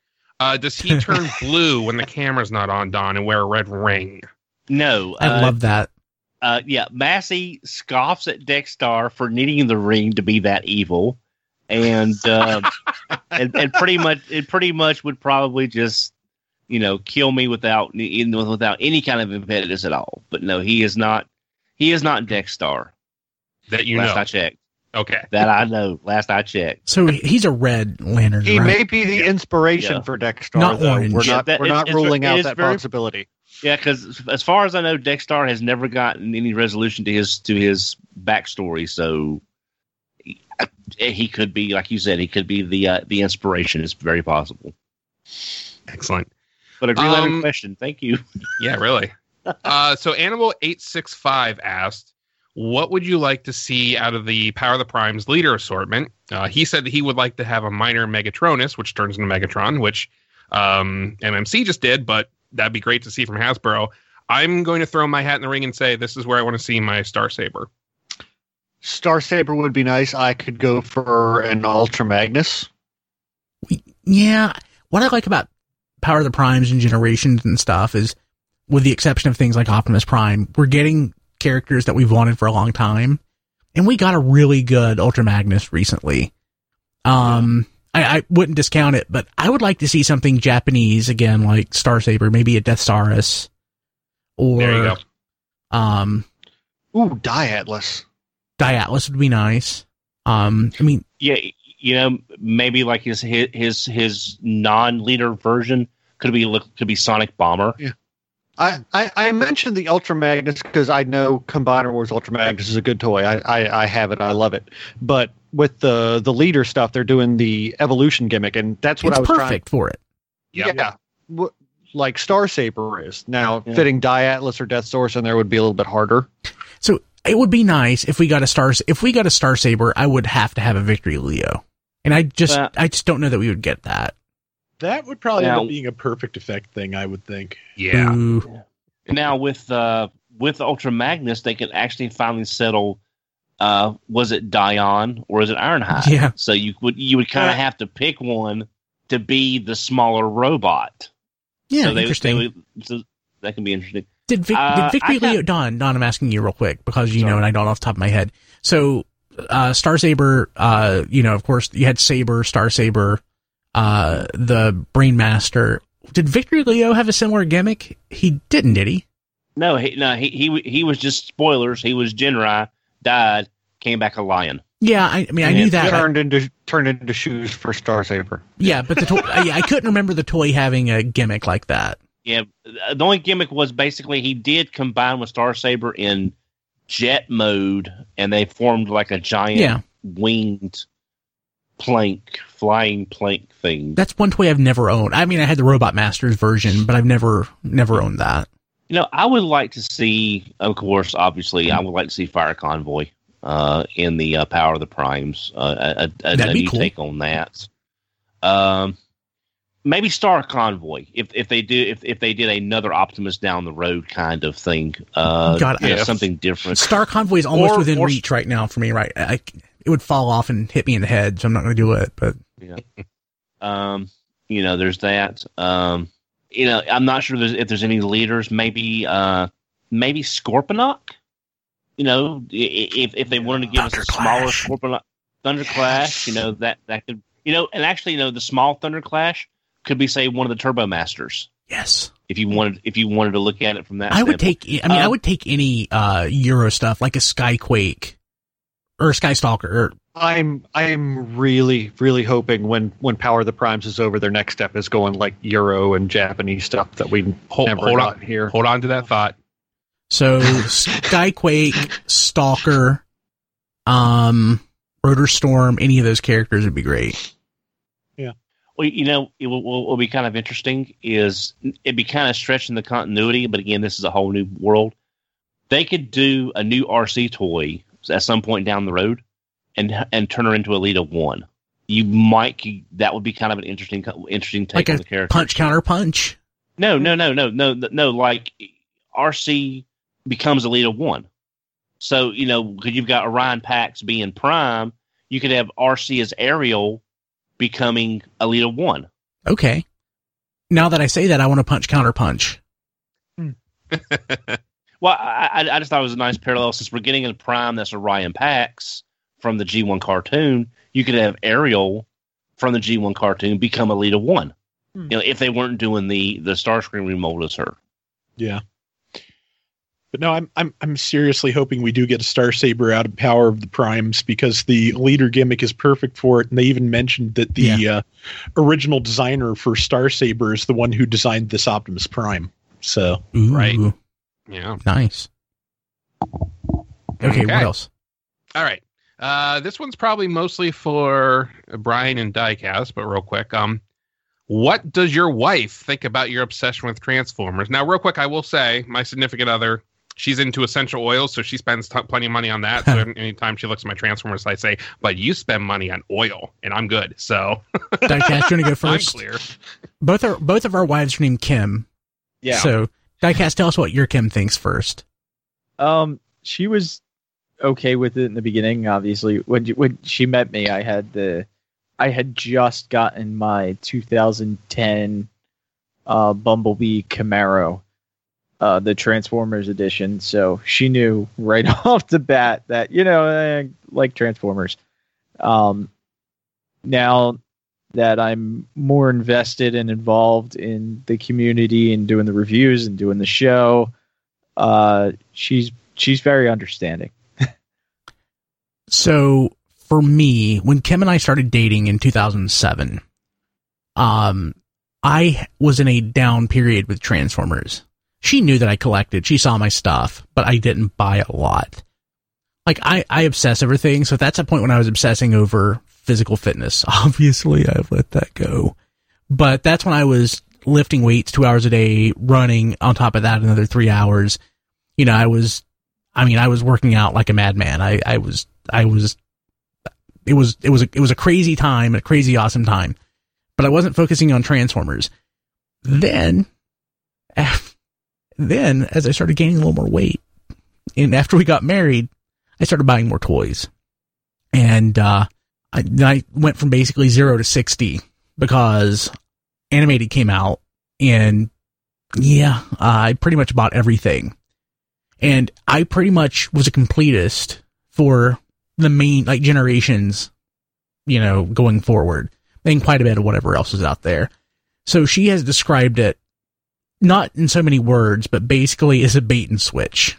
Does he turn blue when the camera's not on, Don, and wear a red ring? No. I love that. Yeah, Massey scoffs at Dexter for needing the ring to be that evil, and and pretty much would probably just kill me without any kind of impetus at all. But no, he is not Dexter. That you Last know. I checked. Okay. That I know. Last I checked. So he's a Red Lantern. He right? may be the inspiration Yeah. for Dexter, Not though. orange. We're Yeah, not, that- we're not it's ruling it out is that very- possibility. Yeah, because as far as I know, Dexter has never gotten any resolution to his backstory. So he could be, like you said, he could be the inspiration. It's very possible. Excellent. But a Green Lantern question. Thank you. Yeah, really. So Animal 865 asked, what would you like to see out of the Power of the Primes leader assortment? He said that he would like to have a minor Megatronus, which turns into Megatron, which MMC just did, but that'd be great to see from Hasbro. I'm going to throw my hat in the ring and say this is where I want to see my Starsaber. Starsaber would be nice. I could go for an Ultra Magnus. Yeah. What I like about Power of the Primes and Generations and stuff is, with the exception of things like Optimus Prime, we're getting characters that we've wanted for a long time. And we got a really good Ultra Magnus recently. I wouldn't discount it, but I would like to see something Japanese again, like Starsaber, maybe a Death Saurus. Or, There you go. Ooh, Diatlas. Diatlas would be nice. I mean, Yeah, maybe like his non-leader version could be Sonic Bomber. Yeah. I mentioned the Ultra Magnus because I know Combiner Wars Ultra Magnus is a good toy. I have it. I love it. But with the leader stuff, they're doing the evolution gimmick, and that's what it's I was perfect for it. Yep. Yeah. Like Starsaber is. Now, Yeah. fitting Diatlas or Death Source in there would be a little bit harder. So it would be nice if we got a Starsaber, I would have to have a Victory Leo. And I just don't know that we would get that. That would probably end Now- up being a perfect effect thing, I would think. Yeah. Ooh. Now with Ultra Magnus, they could actually finally settle. Was it Dion or is it Ironhide? Yeah. So you would kind of have to pick one to be the smaller robot. Yeah, so interesting. So that can be interesting. Did Victory Leo... Don, I'm asking you real quick, because you know, and I don't off the top of my head. So, Starsaber, of course, you had Saber, Starsaber, the Brainmaster. Did Victory Leo have a similar gimmick? He didn't, did he? No, he was just spoilers. He was Genrai, died, came back a lion. Yeah, I knew that. Turned into shoes for Starsaber. Yeah, but I couldn't remember the toy having a gimmick like that. Yeah, the only gimmick was basically he did combine with Starsaber in jet mode, and they formed like a giant winged flying plank thing. That's one toy I've never owned. I mean, I had the Robot Masters version, but I've never owned that. I would like to see, of course, obviously, I would like to see Fire Convoy in the Power of the Primes. A new cool. take on that. Maybe Star Convoy if they did another Optimus down the road kind of thing. Something different. Star Convoy is almost Or- within or- reach right now for me. Right, it would fall off and hit me in the head, so I'm not going to do it. But there's that. I'm not sure if there's any leaders. Maybe Scorponok. If they wanted to give us a smaller Scorponok, Thunderclash. That could. And actually, the small Thunderclash could be, say, one of the Turbo Masters. yes, If you wanted to look at it from that, I would standpoint. take. I mean, I would take any Euro stuff like a Skyquake or a Skystalker. I'm really, really hoping when Power of the Primes is over, their next step is going like Euro and Japanese stuff that we never got here. Hold on to that thought. So Skyquake, Stalker, Rotor Storm, any of those characters would be great. Well, it will be kind of interesting is it'd be kind of stretching the continuity, but again, this is a whole new world. They could do a new RC toy at some point down the road and turn her into Elita 1. That would be kind of an interesting take Like on a the character. punch counter punch. No. Like RC becomes Elita 1. So, because you've got Orion Pax being Prime, you could have RC as Ariel becoming Elita 1. Okay. Now that I say that, I want to punch counter punch. Well, I just thought it was a nice parallel since we're getting a Prime that's Orion Pax from the G1 cartoon. You could have Ariel from the G1 cartoon become Elita 1. You know, if they weren't doing the Starscream remold as her. Yeah. But no, I'm seriously hoping we do get a Starsaber out of Power of the Primes, because the leader gimmick is perfect for it. And they even mentioned that the original designer for Starsaber is the one who designed this Optimus Prime. So Ooh, Right. Yeah. nice. Okay, what else? All right. This one's probably mostly for Brian and Diecast, but real quick. What does your wife think about your obsession with Transformers? Now, real quick, I will say my significant other, she's into essential oils, so she spends plenty of money on that. So anytime she looks at my Transformers, I say, but you spend money on oil, and I'm good. So, Diecast, you want to go first? I'm clear. Both of our wives are named Kim. Yeah. So, Diecast, tell us what your Kim thinks first. She was okay with it in the beginning. Obviously, when she met me, I had just gotten my 2010 Bumblebee Camaro, the Transformers edition. So she knew right off the bat that, I like Transformers. Now that I'm more invested and involved in the community and doing the reviews and doing the show, she's very understanding. So, for me, when Kim and I started dating in 2007, I was in a down period with Transformers. She knew that I collected. She saw my stuff, but I didn't buy a lot. Like, I obsess over things, so that's a point when I was obsessing over physical fitness. Obviously, I've let that go. But that's when I was lifting weights 2 hours a day, running on top of that another 3 hours. I was working out like a madman. It was a crazy time, a crazy awesome time, but I wasn't focusing on Transformers. Then as I started gaining a little more weight, and after we got married, I started buying more toys, and I went from basically 0 to 60 because Animated came out, and I pretty much bought everything, and I pretty much was a completist for the main generations, going forward, and quite a bit of whatever else is out there. So she has described it not in so many words, but basically as a bait and switch.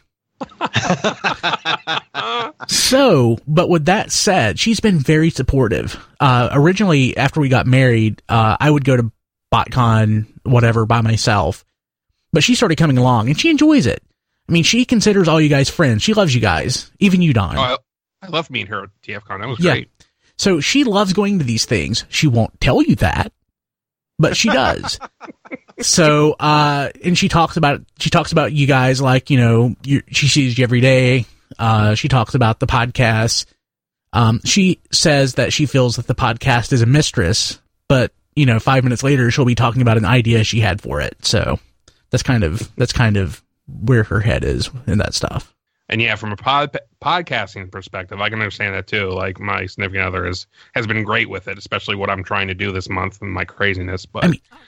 So, but with that said, she's been very supportive. Originally, after we got married, I would go to BotCon, whatever, by myself, but she started coming along and she enjoys it. I mean, she considers all you guys friends. She loves you guys, even you, Don. Oh, I love meeting her at TFCon. That was great. So she loves going to these things. She won't tell you that, but she does. So, and she talks about you guys like, she sees you every day. She talks about the podcast. She says that she feels that the podcast is a mistress, but 5 minutes later she'll be talking about an idea she had for it. So that's kind of where her head is in that stuff. And yeah, from a podcasting perspective, I can understand that too. Like, my significant other has been great with it, especially what I'm trying to do this month and my craziness. But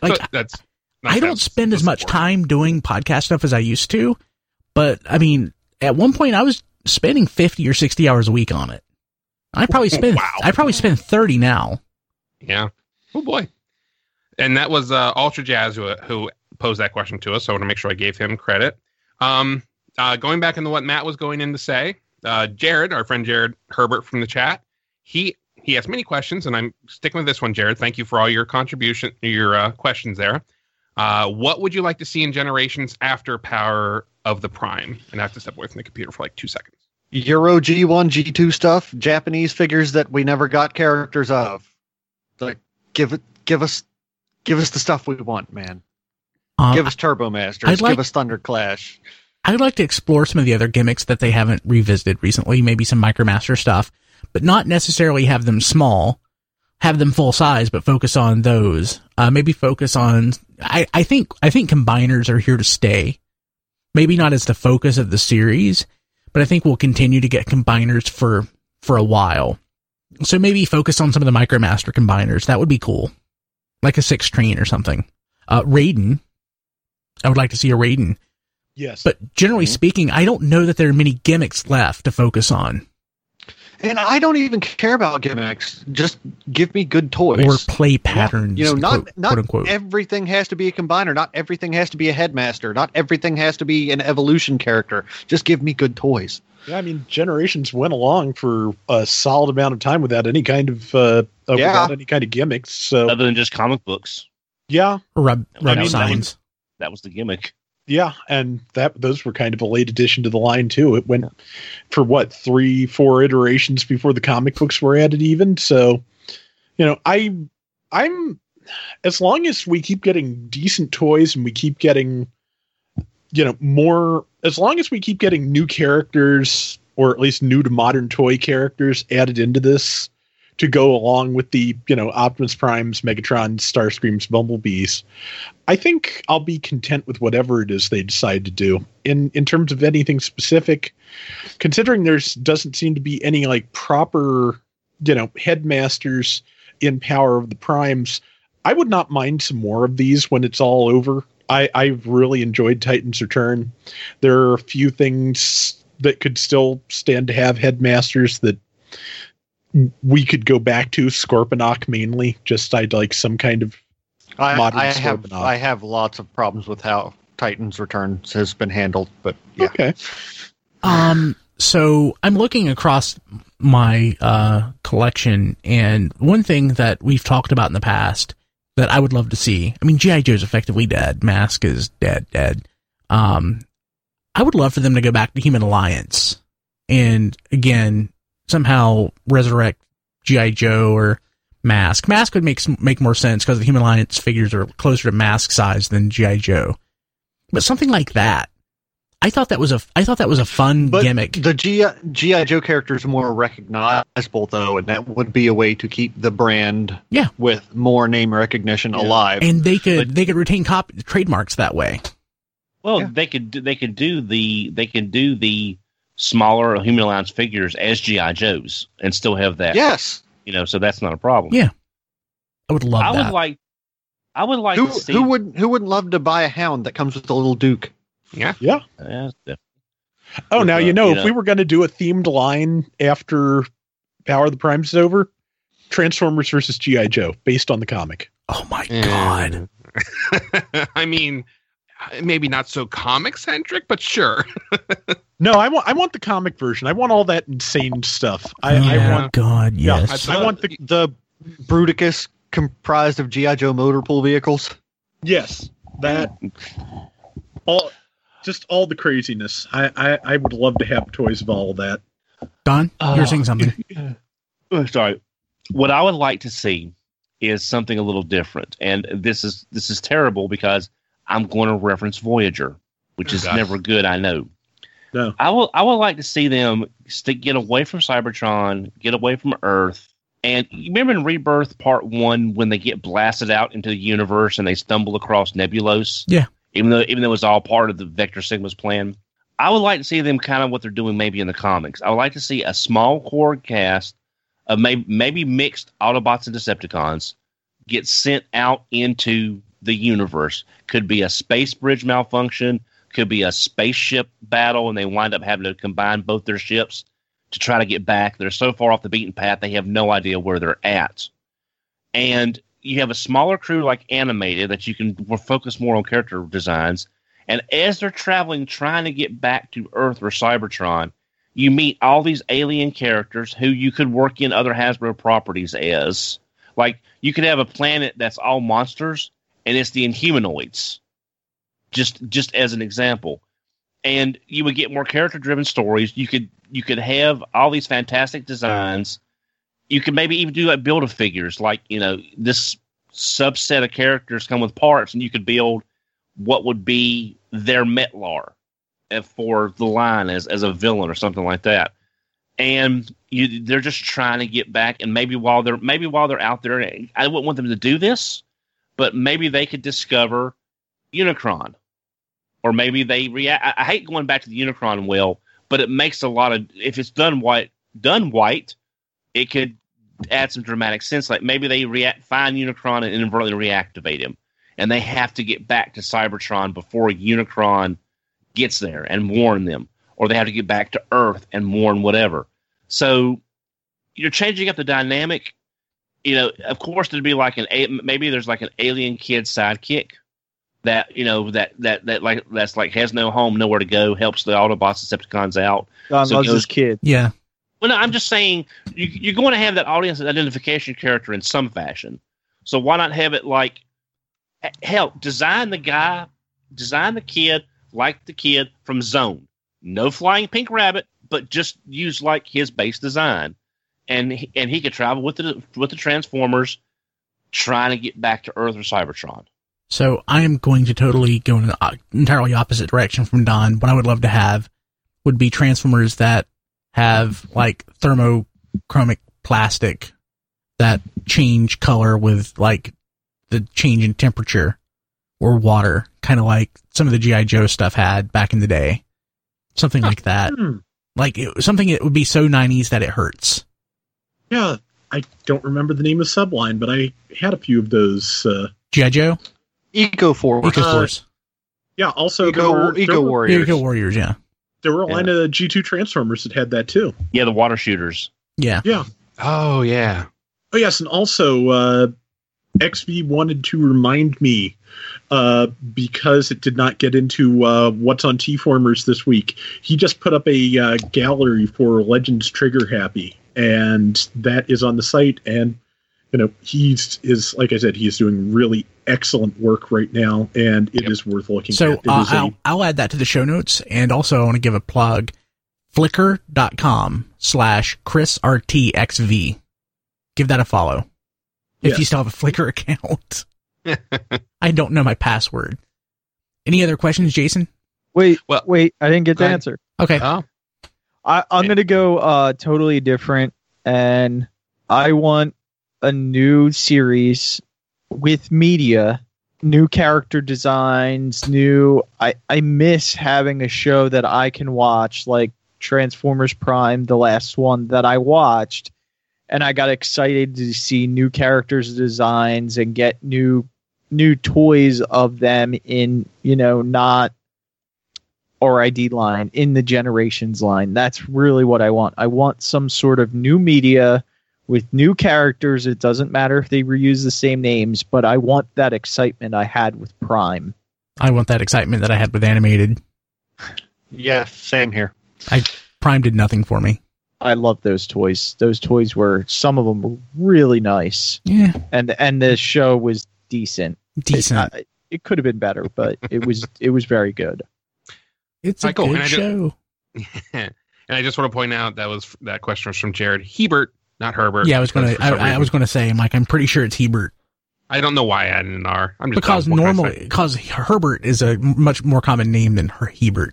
I don't spend as much time doing podcast stuff as I used to. But I mean, at one point I was spending 50 or 60 hours a week on it. I probably spend 30 now. Yeah. Oh boy. And that was Ultra Jazz who posed that question to us. So I want to make sure I gave him credit. Going back into what Matt was going in to say, Jared, our friend Jared Herbert from the chat, he has many questions, and I'm sticking with this one, Jared. Thank you for all your contribution, your questions there. What would you like to see in Generations after Power of the Prime? And I have to step away from the computer for like 2 seconds. Euro G1, G2 stuff, Japanese figures that we never got characters of. Like, give us the stuff we want, man. Give us Turbo Masters. Give us Thunder Clash. I'd like to explore some of the other gimmicks that they haven't revisited recently, maybe some Micromaster stuff, but not necessarily have them small, have them full size, but focus on those. Maybe focus on, I think combiners are here to stay. Maybe not as the focus of the series, but I think we'll continue to get combiners for a while. So maybe focus on some of the Micromaster combiners. That would be cool. Like a 6 train or something. Raiden. I would like to see a Raiden. Yes. But generally speaking, I don't know that there are many gimmicks left to focus on. And I don't even care about gimmicks. Just give me good toys. Or play patterns. You know, not quote unquote. everything has to be a combiner. Not everything has to be a headmaster. Not everything has to be an evolution character. Just give me good toys. Yeah, I mean, generations went along for a solid amount of time without any kind of without any kind of gimmicks. So Other than just comic books. yeah, Rub I mean, signs. That was the gimmick. yeah, and those were kind of a late addition to the line too. It went for what 3-4 iterations before the comic books were added. Even so, you know, I'm as long as we keep getting decent toys and we keep getting, you know, more. As long as we keep getting new characters, or at least new to modern toy characters added into this to go along with the, you know, Optimus Primes, Megatrons, Starscreams, Bumblebees, I think I'll be content with whatever it is they decide to do. In terms of anything specific, considering doesn't seem to be any like proper, you know, headmasters in Power of the Primes, I would not mind some more of these when it's all over. I've really enjoyed Titan's Return. There are a few things that could still stand to have headmasters that we could go back to. Scorponok mainly. Just I'd like some kind of modern Scorponok. I have lots of problems with how Titan's Return has been handled, but yeah. Okay. So I'm looking across my collection, and one thing that we've talked about in the past that I would love to see. I mean, G.I. Joe's effectively dead. Mask is dead. I would love for them to go back to Human Alliance and, again, somehow resurrect G.I. Joe or Mask. Mask would make more sense because the Human Alliance figures are closer to Mask size than G.I. Joe. But something like that. I thought that was a fun gimmick. The G.I. Joe characters are more recognizable, though, and that would be a way to keep the brand with more name recognition alive. And they could retain trademarks that way. Well, they could do the smaller Human Alliance figures as G.I. Joes and still have that. Yes. You know, so that's not a problem. Yeah. I would love that. I would like to see who wouldn't love to buy a hound that comes with a little Duke? Yeah. Oh, now, if we were going to do a themed line after Power of the Primes is over, Transformers versus G.I. Joe, based on the comic. Oh my God. I mean, maybe not so comic centric, but sure. No, I want the comic version. I want all that insane stuff. I want God, yes. I want the Bruticus comprised of G.I. Joe motor pool vehicles. Yes, that all the craziness. I would love to have toys of all of that. Don, you're saying something. Sorry. What I would like to see is something a little different, and this is terrible because I'm going to reference Voyager, which is never good. I know. No. I would like to see them get away from Cybertron, get away from Earth. And you remember in Rebirth Part 1 when they get blasted out into the universe and they stumble across Nebulos? Yeah. Even though it was all part of the Vector Sigma's plan. I would like to see them kind of what they're doing maybe in the comics. I would like to see a small core cast of maybe mixed Autobots and Decepticons get sent out into the universe. Could be a space bridge malfunction, could be a spaceship battle, and they wind up having to combine both their ships to try to get back. They're so far off the beaten path, they have no idea where they're at. And you have a smaller crew like Animated that you can focus more on character designs. And as they're traveling, trying to get back to Earth or Cybertron, you meet all these alien characters who you could work in other Hasbro properties as. Like, you could have a planet that's all monsters, and it's the Inhumanoids. Just as an example. And you would get more character-driven stories. You could have all these fantastic designs. You could maybe even do like build-a-figures, like, this subset of characters come with parts, and you could build what would be their Metlar for the line as a villain or something like that. And they're just trying to get back, and maybe while they're out there, I wouldn't want them to do this, but maybe they could discover Unicron. Or maybe they react. I hate going back to the Unicron well, but it makes a lot of, if it's done white, it could add some dramatic sense. Like maybe they find Unicron and inadvertently reactivate him. and they have to get back to Cybertron before Unicron gets there and warn them, or they have to get back to Earth and warn whatever. So you're changing up the dynamic. You know, of course, there'd be like maybe there's like an alien kid sidekick that, you know, that's like has no home, nowhere to go, helps the Autobots, Decepticons out. Don loves his kid. Yeah. Well, no, I'm just saying you're going to have that audience identification character in some fashion. So why not have it like, hell, design the kid like the kid from Zone. No flying pink rabbit, but just use like his base design, and he could travel with the Transformers, trying to get back to Earth or Cybertron. So I am going to totally go in an entirely opposite direction from Don. What I would love to have would be Transformers that have like thermochromic plastic that change color with like the change in temperature or water, kind of like some of the G.I. Joe stuff had back in the day. Something like that. Like something that would be so 90s that it hurts. Yeah, I don't remember the name of Subline, but I had a few of those. G.I. Joe? EcoForce. EcoForce. Yeah, also Eco Warriors. Eco Warriors, yeah. There were a line of G2 Transformers that had that too. Yeah, the water shooters. Yeah. Yeah. Oh, yeah. Oh, yes, and also XV wanted to remind me, because it did not get into what's on T-Formers this week, he just put up a gallery for Legends Trigger Happy, and that is on the site, and you know, like I said, he's doing really excellent work right now, and it is worth looking so, at. So I'll add that to the show notes, and also I want to give a plug, flickr.com/ChrisRTXV. Give that a follow. If you still have a Flickr account. I don't know my password. Any other questions, Jason? Wait, I didn't get the answer. Okay. Oh. I'm going to go totally different, and I want a new series with media, new character designs, I miss having a show that I can watch, like Transformers Prime, the last one that I watched, and I got excited to see new characters' designs and get new toys of them in, not RID line, in the Generations line. That's really what I want. I want some sort of new media with new characters. It doesn't matter if they reuse the same names, but I want that excitement I had with Prime. I want that excitement that I had with Animated. Yeah, same here. Prime did nothing for me. I love those toys. Those toys some of them were really nice. Yeah. And the show was decent. It could have been better, but it was very good. It's a good show. And I just want to point out that question was from Jared Hebert, not Herbert. Yeah, I was going to say, Mike, I'm pretty sure it's Hebert. I don't know why I added an R. I'm just because Herbert is a much more common name than Hebert.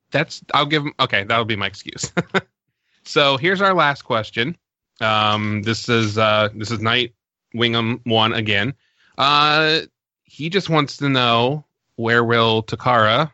That'll be my excuse. So here's our last question. This is Night Wingham 1 again. He just wants to know, where will Takara,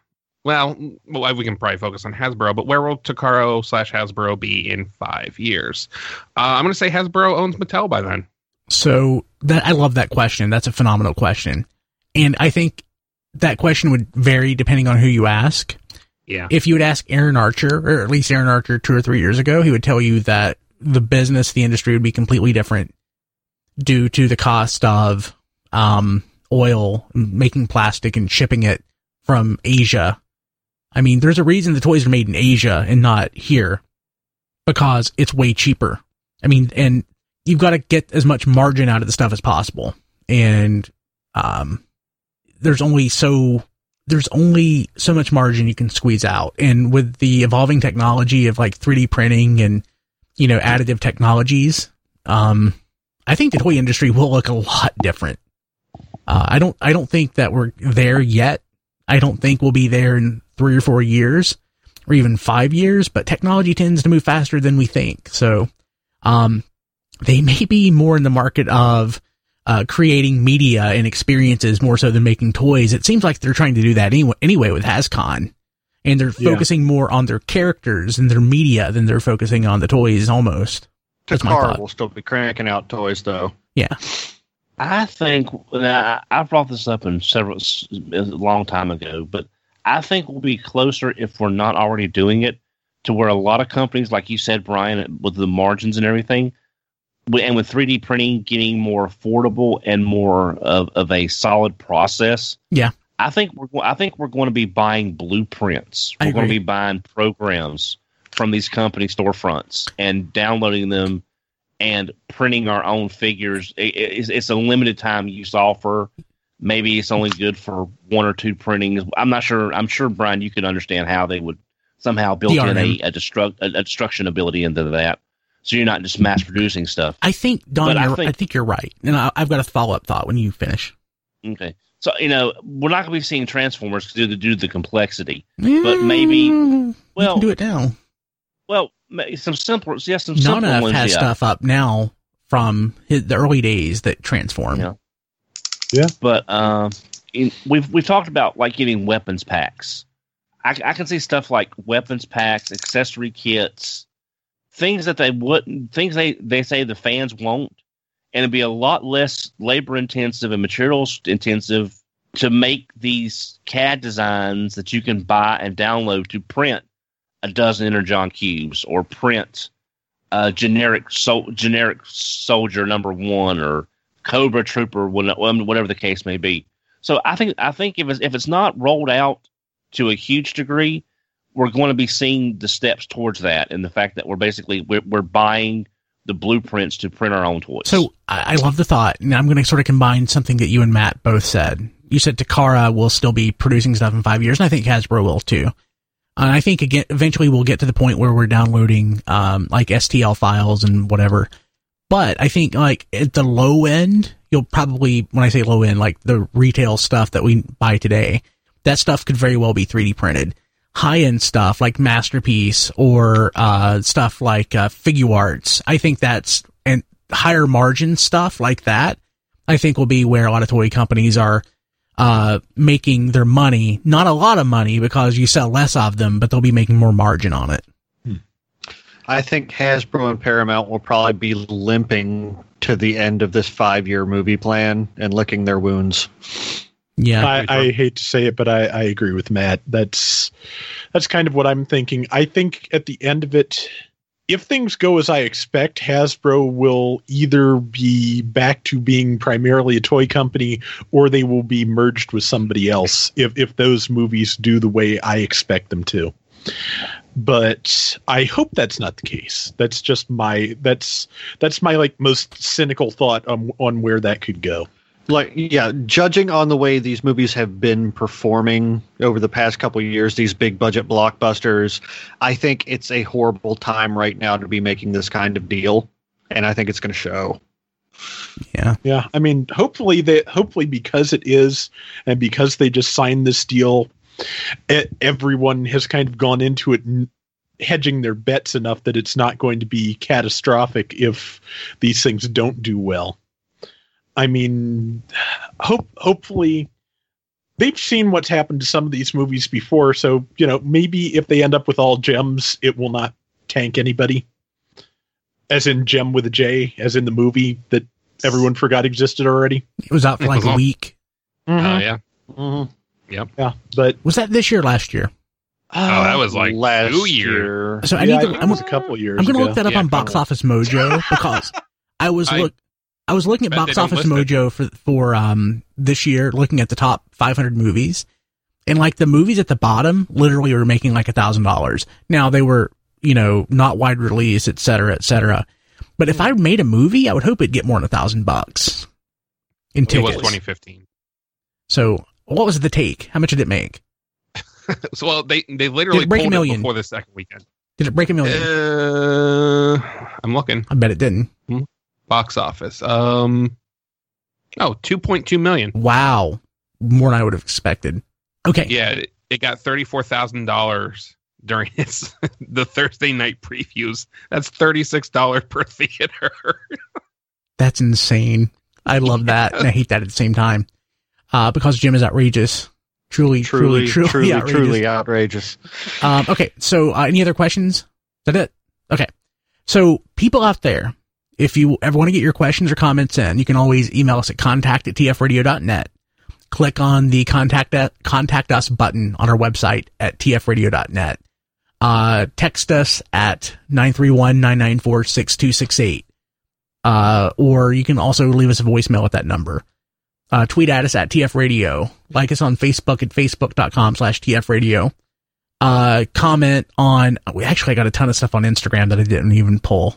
we can probably focus on Hasbro, but where will Takara/Hasbro be in 5 years? I'm going to say Hasbro owns Mattel by then. So I love that question. That's a phenomenal question. And I think that question would vary depending on who you ask. Yeah. If you would ask Aaron Archer, or at least Aaron Archer 2 or 3 years ago, he would tell you that the industry would be completely different due to the cost of oil, making plastic and shipping it from Asia. I mean, there's a reason the toys are made in Asia and not here, because it's way cheaper. I mean, and you've got to get as much margin out of the stuff as possible. And there's only so much margin you can squeeze out. And with the evolving technology of like 3D printing and, additive technologies, I think the toy industry will look a lot different. I don't think that we're there yet. I don't think we'll be there in 3 or 4 years or even 5 years, but technology tends to move faster than we think. So, they may be more in the market of creating media and experiences more so than making toys. It seems like they're trying to do that anyway with HasCon, and they're focusing more on their characters and their media than they're focusing on the toys almost. Takara will still be cranking out toys, though. Yeah. I think I brought this up a long time ago, but I think we'll be closer if we're not already doing it to where a lot of companies, like you said, Brian, with the margins and everything, and with 3D printing getting more affordable and more of a solid process. Yeah. I think we're going to be buying blueprints. We're going to be buying programs from these company storefronts and downloading them and printing our own figures. It's a limited time use offer. Maybe it's only good for 1 or 2 printings. I'm not sure. I'm sure, Brian, you could understand how they would somehow build in a destruction ability into that. So you're not just mass producing stuff. I think, Don, I think you're right. And I've got a follow-up thought when you finish. Okay. So, we're not going to be seeing Transformers due to the complexity. But maybe, we can do it now. Well, some simple ones, Nana has stuff up now from the early days that transform. Yeah. But we've talked about like getting weapons packs. I can see stuff like weapons packs, accessory kits, things that they say the fans won't, and it'd be a lot less labor intensive and materials intensive to make these CAD designs that you can buy and download to print a dozen Energon cubes or print generic soldier number 1 or Cobra Trooper, whatever the case may be. So I think if it's not rolled out to a huge degree, we're going to be seeing the steps towards that, and the fact that we're buying the blueprints to print our own toys. So I love the thought, and I'm going to sort of combine something that you and Matt both said. You said Takara will still be producing stuff in 5 years, and I think Hasbro will too. And I think again, eventually we'll get to the point where we're downloading like STL files and whatever. But I think like at the low end, you'll probably, when I say low end, like the retail stuff that we buy today, that stuff could very well be 3D printed. High-end stuff like Masterpiece or stuff like Figuarts, I think that's, and higher margin stuff like that, I think will be where a lot of toy companies are making their money. Not a lot of money because you sell less of them, but they'll be making more margin on it. I think Hasbro and Paramount will probably be limping to the end of this 5-year movie plan and licking their wounds. Yeah, I hate to say it, but I agree with Matt. That's kind of what I'm thinking. I think at the end of it, if things go as I expect, Hasbro will either be back to being primarily a toy company, or they will be merged with somebody else if those movies do the way I expect them to. But I hope that's not the case. That's just my like most cynical thought on where that could go. Like, yeah, judging on the way these movies have been performing over the past couple of years, these big budget blockbusters, I think it's a horrible time right now to be making this kind of deal, and I think it's going to show. Yeah. I mean, hopefully because it is, and because they just signed this deal, everyone has kind of gone into it hedging their bets enough that it's not going to be catastrophic if these things don't do well. I mean, hopefully they've seen what's happened to some of these movies before, so, maybe if they end up with all gems, it will not tank anybody. As in Gem with a J, as in the movie that everyone forgot existed already. It was out for like a week. Mm-hmm. Yeah. Mm-hmm. Yep. Yeah, but was that this year or last year? Oh, that was like last 2 years. So it was a couple years I'm going to ago. look that up on Box Office Mojo because I was looking at Box Office Mojo for this year, looking at the top 500 movies, and like the movies at the bottom literally were making like $1,000. Now they were, not wide release, et cetera, et cetera. But if I made a movie, I would hope it'd get more than $1,000 in tickets. It was 2015. So what was the take? How much did it make? So, well, they literally pulled it before the second weekend. Did it break $1 million? I'm looking. I bet it didn't. Box office. 2.2 million. Wow. More than I would have expected. Okay. Yeah, it got $34,000 during the Thursday night previews. That's $36 per theater. That's insane. I love that, and I hate that at the same time. Because Jim is outrageous. Truly outrageous. Okay, so any other questions? Is that it? Okay. So people out there, If you ever want to get your questions or comments in, you can always email us at contact@tfradio.net. Click on the contact us button on our website at tfradio.net. Text us at 931-994-6268. Or you can also leave us a voicemail at that number. Tweet at us at tfradio. Like us on Facebook at facebook.com/tfradio. Comment on, I got a ton of stuff on Instagram that I didn't even pull.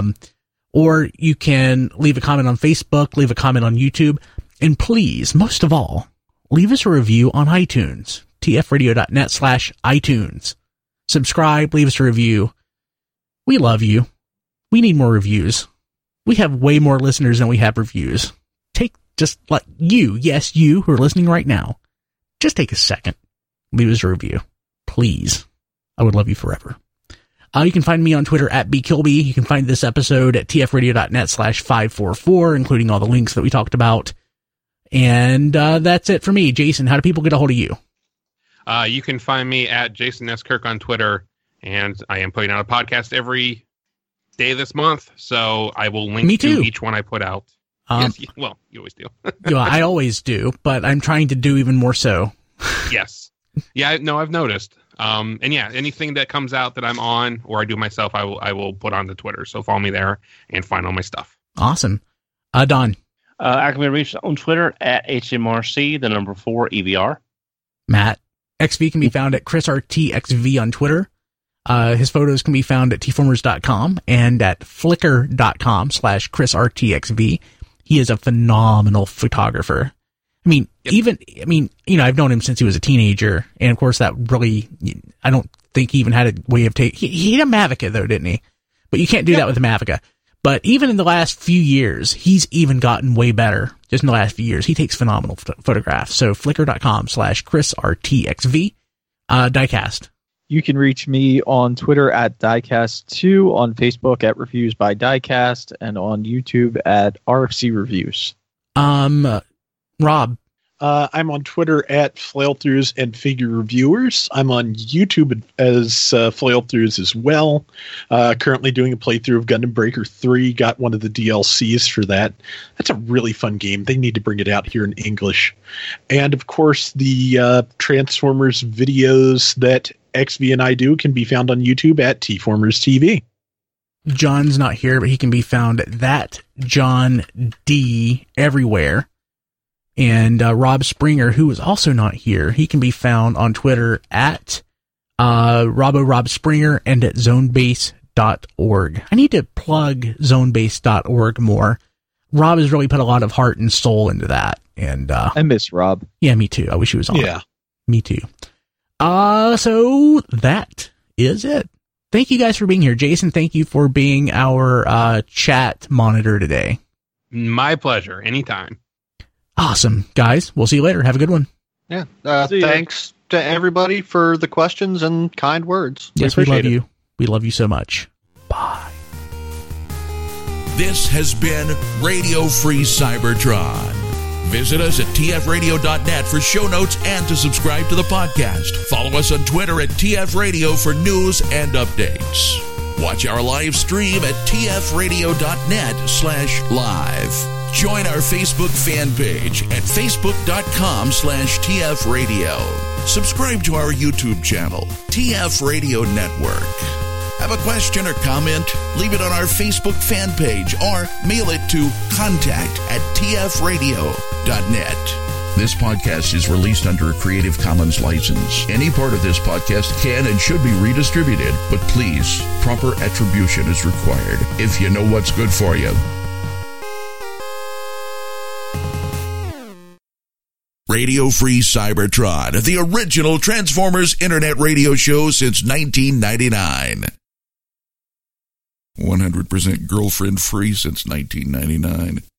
Or you can leave a comment on Facebook, leave a comment on YouTube, and please, most of all, leave us a review on iTunes, tfradio.net/iTunes. Subscribe, leave us a review. We love you. We need more reviews. We have way more listeners than we have reviews. Just like you, yes, you who are listening right now, just take a second, leave us a review. Please. I would love you forever. You can find me on Twitter at bkilby. You can find this episode at tfradio.net/544, including all the links that we talked about. And that's it for me. Jason, how do people get a hold of you? You can find me at Jason S. Kirk on Twitter, and I am putting out a podcast every day this month, so I will link to each one I put out. Yes, well, you always do. Yeah, I always do, but I'm trying to do even more so. Yes. Yeah, no, I've noticed. And yeah, anything that comes out that I'm on or I do myself, I will put on the Twitter. So follow me there and find all my stuff. Awesome. Don. I can be reached on Twitter at HMRC, the number 4 EVR. Matt. XV can be found at ChrisRTXV on Twitter. His photos can be found at tformers.com and at flickr.com/ChrisRTXV. He is a phenomenal photographer. I've known him since he was a teenager. And of course that really, I don't think he even had a way of taking, he had a Mavica though, didn't he? But you can't do that with a Mavica. But even in the last few years, he's even gotten way better. Just in the last few years, he takes phenomenal photographs. So flickr.com/ChrisRTXV. Diecast. You can reach me on Twitter at Diecast2, on Facebook at Reviews by Diecast, and on YouTube at RFC Reviews. Rob. I'm on Twitter at Flailthroughs and Figure Reviewers. I'm on YouTube as Flailthroughs as well. Currently doing a playthrough of Gundam Breaker 3. Got one of the DLCs for that. That's a really fun game. They need to bring it out here in English. And of course, the Transformers videos that XV and I do can be found on YouTube at Tformers TV. John's not here, but he can be found at that John D everywhere. And Rob Springer, who is also not here, he can be found on Twitter at Rob Springer and at zonebase.org. I need to plug zonebase.org more. Rob has really put a lot of heart and soul into that. And I miss Rob. Yeah, me too. I wish he was on. Yeah. Me too. So that is it. Thank you guys for being here. Jason, thank you for being our chat monitor today. My pleasure. Anytime. Awesome. Guys, we'll see you later. Have a good one. Yeah. Thanks to everybody for the questions and kind words. Yes, we love you. We love you so much. Bye. This has been Radio Free Cybertron. Visit us at tfradio.net for show notes and to subscribe to the podcast. Follow us on Twitter at tfradio for news and updates. Watch our live stream at tfradio.net/live. Join our Facebook fan page at facebook.com/tfradio. Subscribe to our YouTube channel, TF Radio Network. Have a question or comment? Leave it on our Facebook fan page or mail it to contact@tfradio.net. This podcast is released under a Creative Commons license. Any part of this podcast can and should be redistributed, but please, proper attribution is required if you know what's good for you. Radio Free Cybertron, the original Transformers Internet radio show since 1999. 100% girlfriend free since 1999.